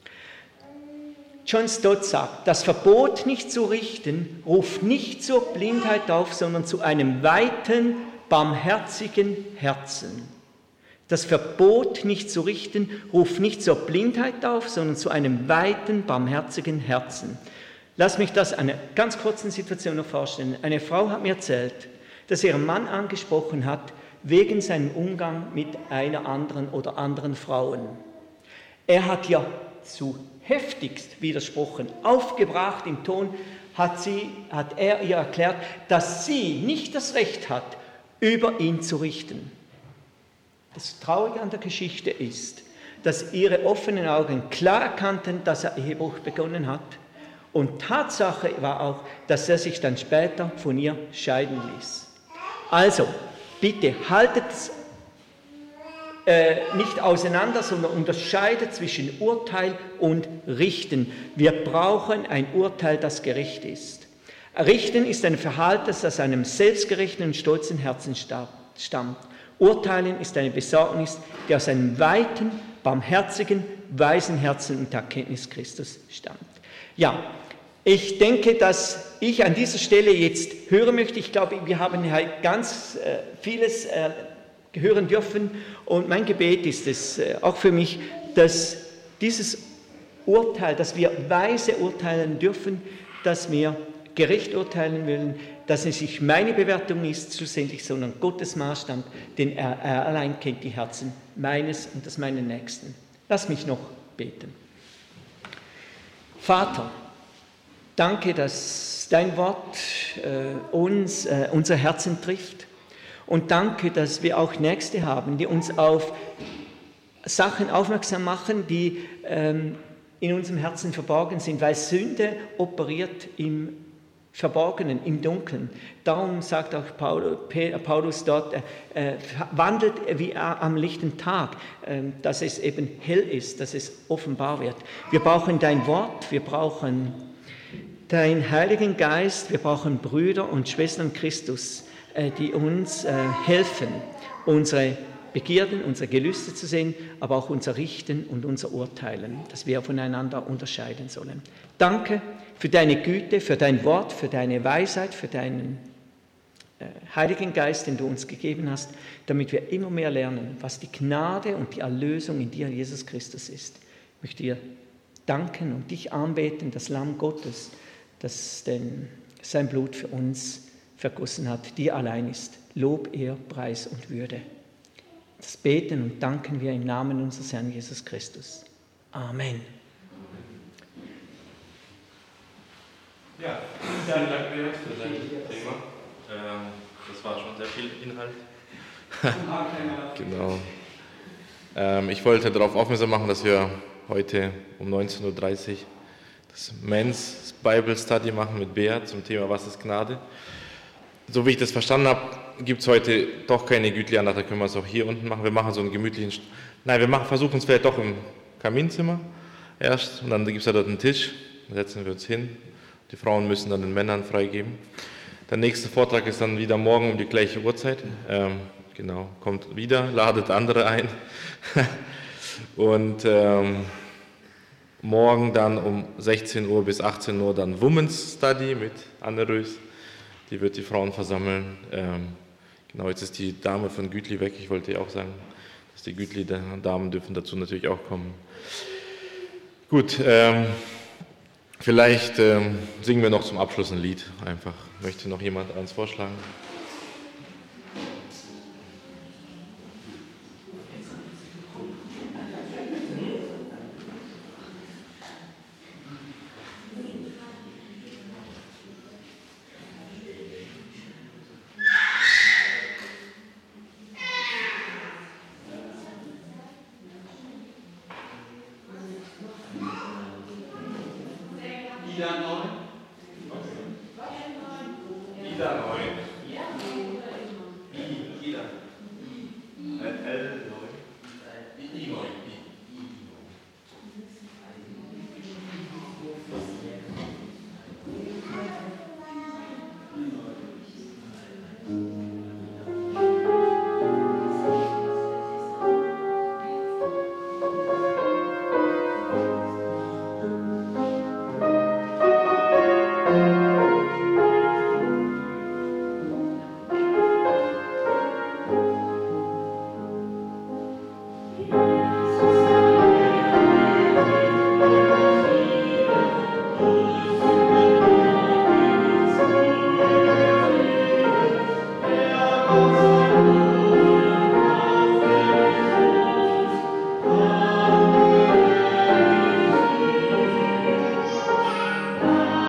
John Stott sagt, das Verbot, nicht zu richten, ruft nicht zur Blindheit auf, sondern zu einem weiten, barmherzigen Herzen. Das Verbot, nicht zu richten, ruft nicht zur Blindheit auf, sondern zu einem weiten, barmherzigen Herzen. Lass mich das einer ganz kurzen Situation noch vorstellen. Eine Frau hat mir erzählt, dass ihr Mann angesprochen hat, wegen seinem Umgang mit einer anderen oder anderen Frauen. Er hat ihr zu heftigst widersprochen, aufgebracht im Ton, hat er ihr erklärt, dass sie nicht das Recht hat, über ihn zu richten. Das Traurige an der Geschichte ist, dass ihre offenen Augen klar erkannten, dass er Ehebruch begonnen hat. Und Tatsache war auch, dass er sich dann später von ihr scheiden ließ. Also, bitte haltet es nicht auseinander, sondern unterscheidet zwischen Urteil und Richten. Wir brauchen ein Urteil, das gerecht ist. Richten ist ein Verhalten, das aus einem selbstgerechten und stolzen Herzen stammt. Urteilen ist eine Besorgnis, die aus einem weiten, barmherzigen, weisen Herzen und der Erkenntnis Christus stammt. Ja, ich denke, dass ich an dieser Stelle jetzt hören möchte. Ich glaube, wir haben halt ganz vieles hören dürfen. Und mein Gebet ist es, auch für mich, dass dieses Urteil, dass wir weise urteilen dürfen, dass wir gerecht urteilen wollen, dass es nicht meine Bewertung ist schlussendlich, sondern Gottes Maßstab, denn er allein kennt die Herzen meines und des meinen Nächsten. Lass mich noch beten. Vater, danke, dass dein Wort unser Herzen trifft Und danke, dass wir auch Nächste haben, die uns auf Sachen aufmerksam machen, die in unserem Herzen verborgen sind, weil Sünde operiert im Verborgenen, im Dunkeln. Darum sagt auch Paulus dort, wandelt wie am lichten Tag, dass es eben hell ist, dass es offenbar wird. Wir brauchen dein Wort, wir brauchen deinen Heiligen Geist, wir brauchen Brüder und Schwestern Christus, die uns helfen, unsere Begierden, unsere Gelüste zu sehen, aber auch unser Richten und unser Urteilen, dass wir voneinander unterscheiden sollen. Danke für deine Güte, für dein Wort, für deine Weisheit, für deinen Heiligen Geist, den du uns gegeben hast, damit wir immer mehr lernen, was die Gnade und die Erlösung in dir, Jesus Christus, ist. Ich möchte dir danken und dich anbeten, das Lamm Gottes, das sein Blut für uns vergossen hat, dir allein ist. Lob, Ehr, Preis und Würde. Das beten und danken wir im Namen unseres Herrn Jesus Christus. Amen. Ja, vielen Dank, Beat, für dein Thema. Das war schon sehr viel Inhalt. Genau. Ich wollte darauf aufmerksam machen, dass wir heute um 19.30 Uhr das Men's Bible Study machen mit Beat zum Thema Was ist Gnade. So wie ich das verstanden habe, gibt es heute doch keine Gütli-Andacht, da können wir es auch hier unten machen. Wir machen so einen gemütlichen, versuchen es vielleicht doch im Kaminzimmer erst und dann gibt es da dort einen Tisch, da setzen wir uns hin. Die Frauen müssen dann den Männern freigeben. Der nächste Vortrag ist dann wieder morgen um die gleiche Uhrzeit. Kommt wieder, ladet andere ein. Und morgen dann um 16 Uhr bis 18 Uhr dann Women's Study mit Anne Rös. Die wird die Frauen versammeln. Jetzt ist die Dame von Gütli weg. Ich wollte ja auch sagen, dass die Gütli-Damen dürfen dazu natürlich auch kommen. Gut, vielleicht singen wir noch zum Abschluss ein Lied. Einfach. Möchte noch jemand eins vorschlagen? Lieder 9.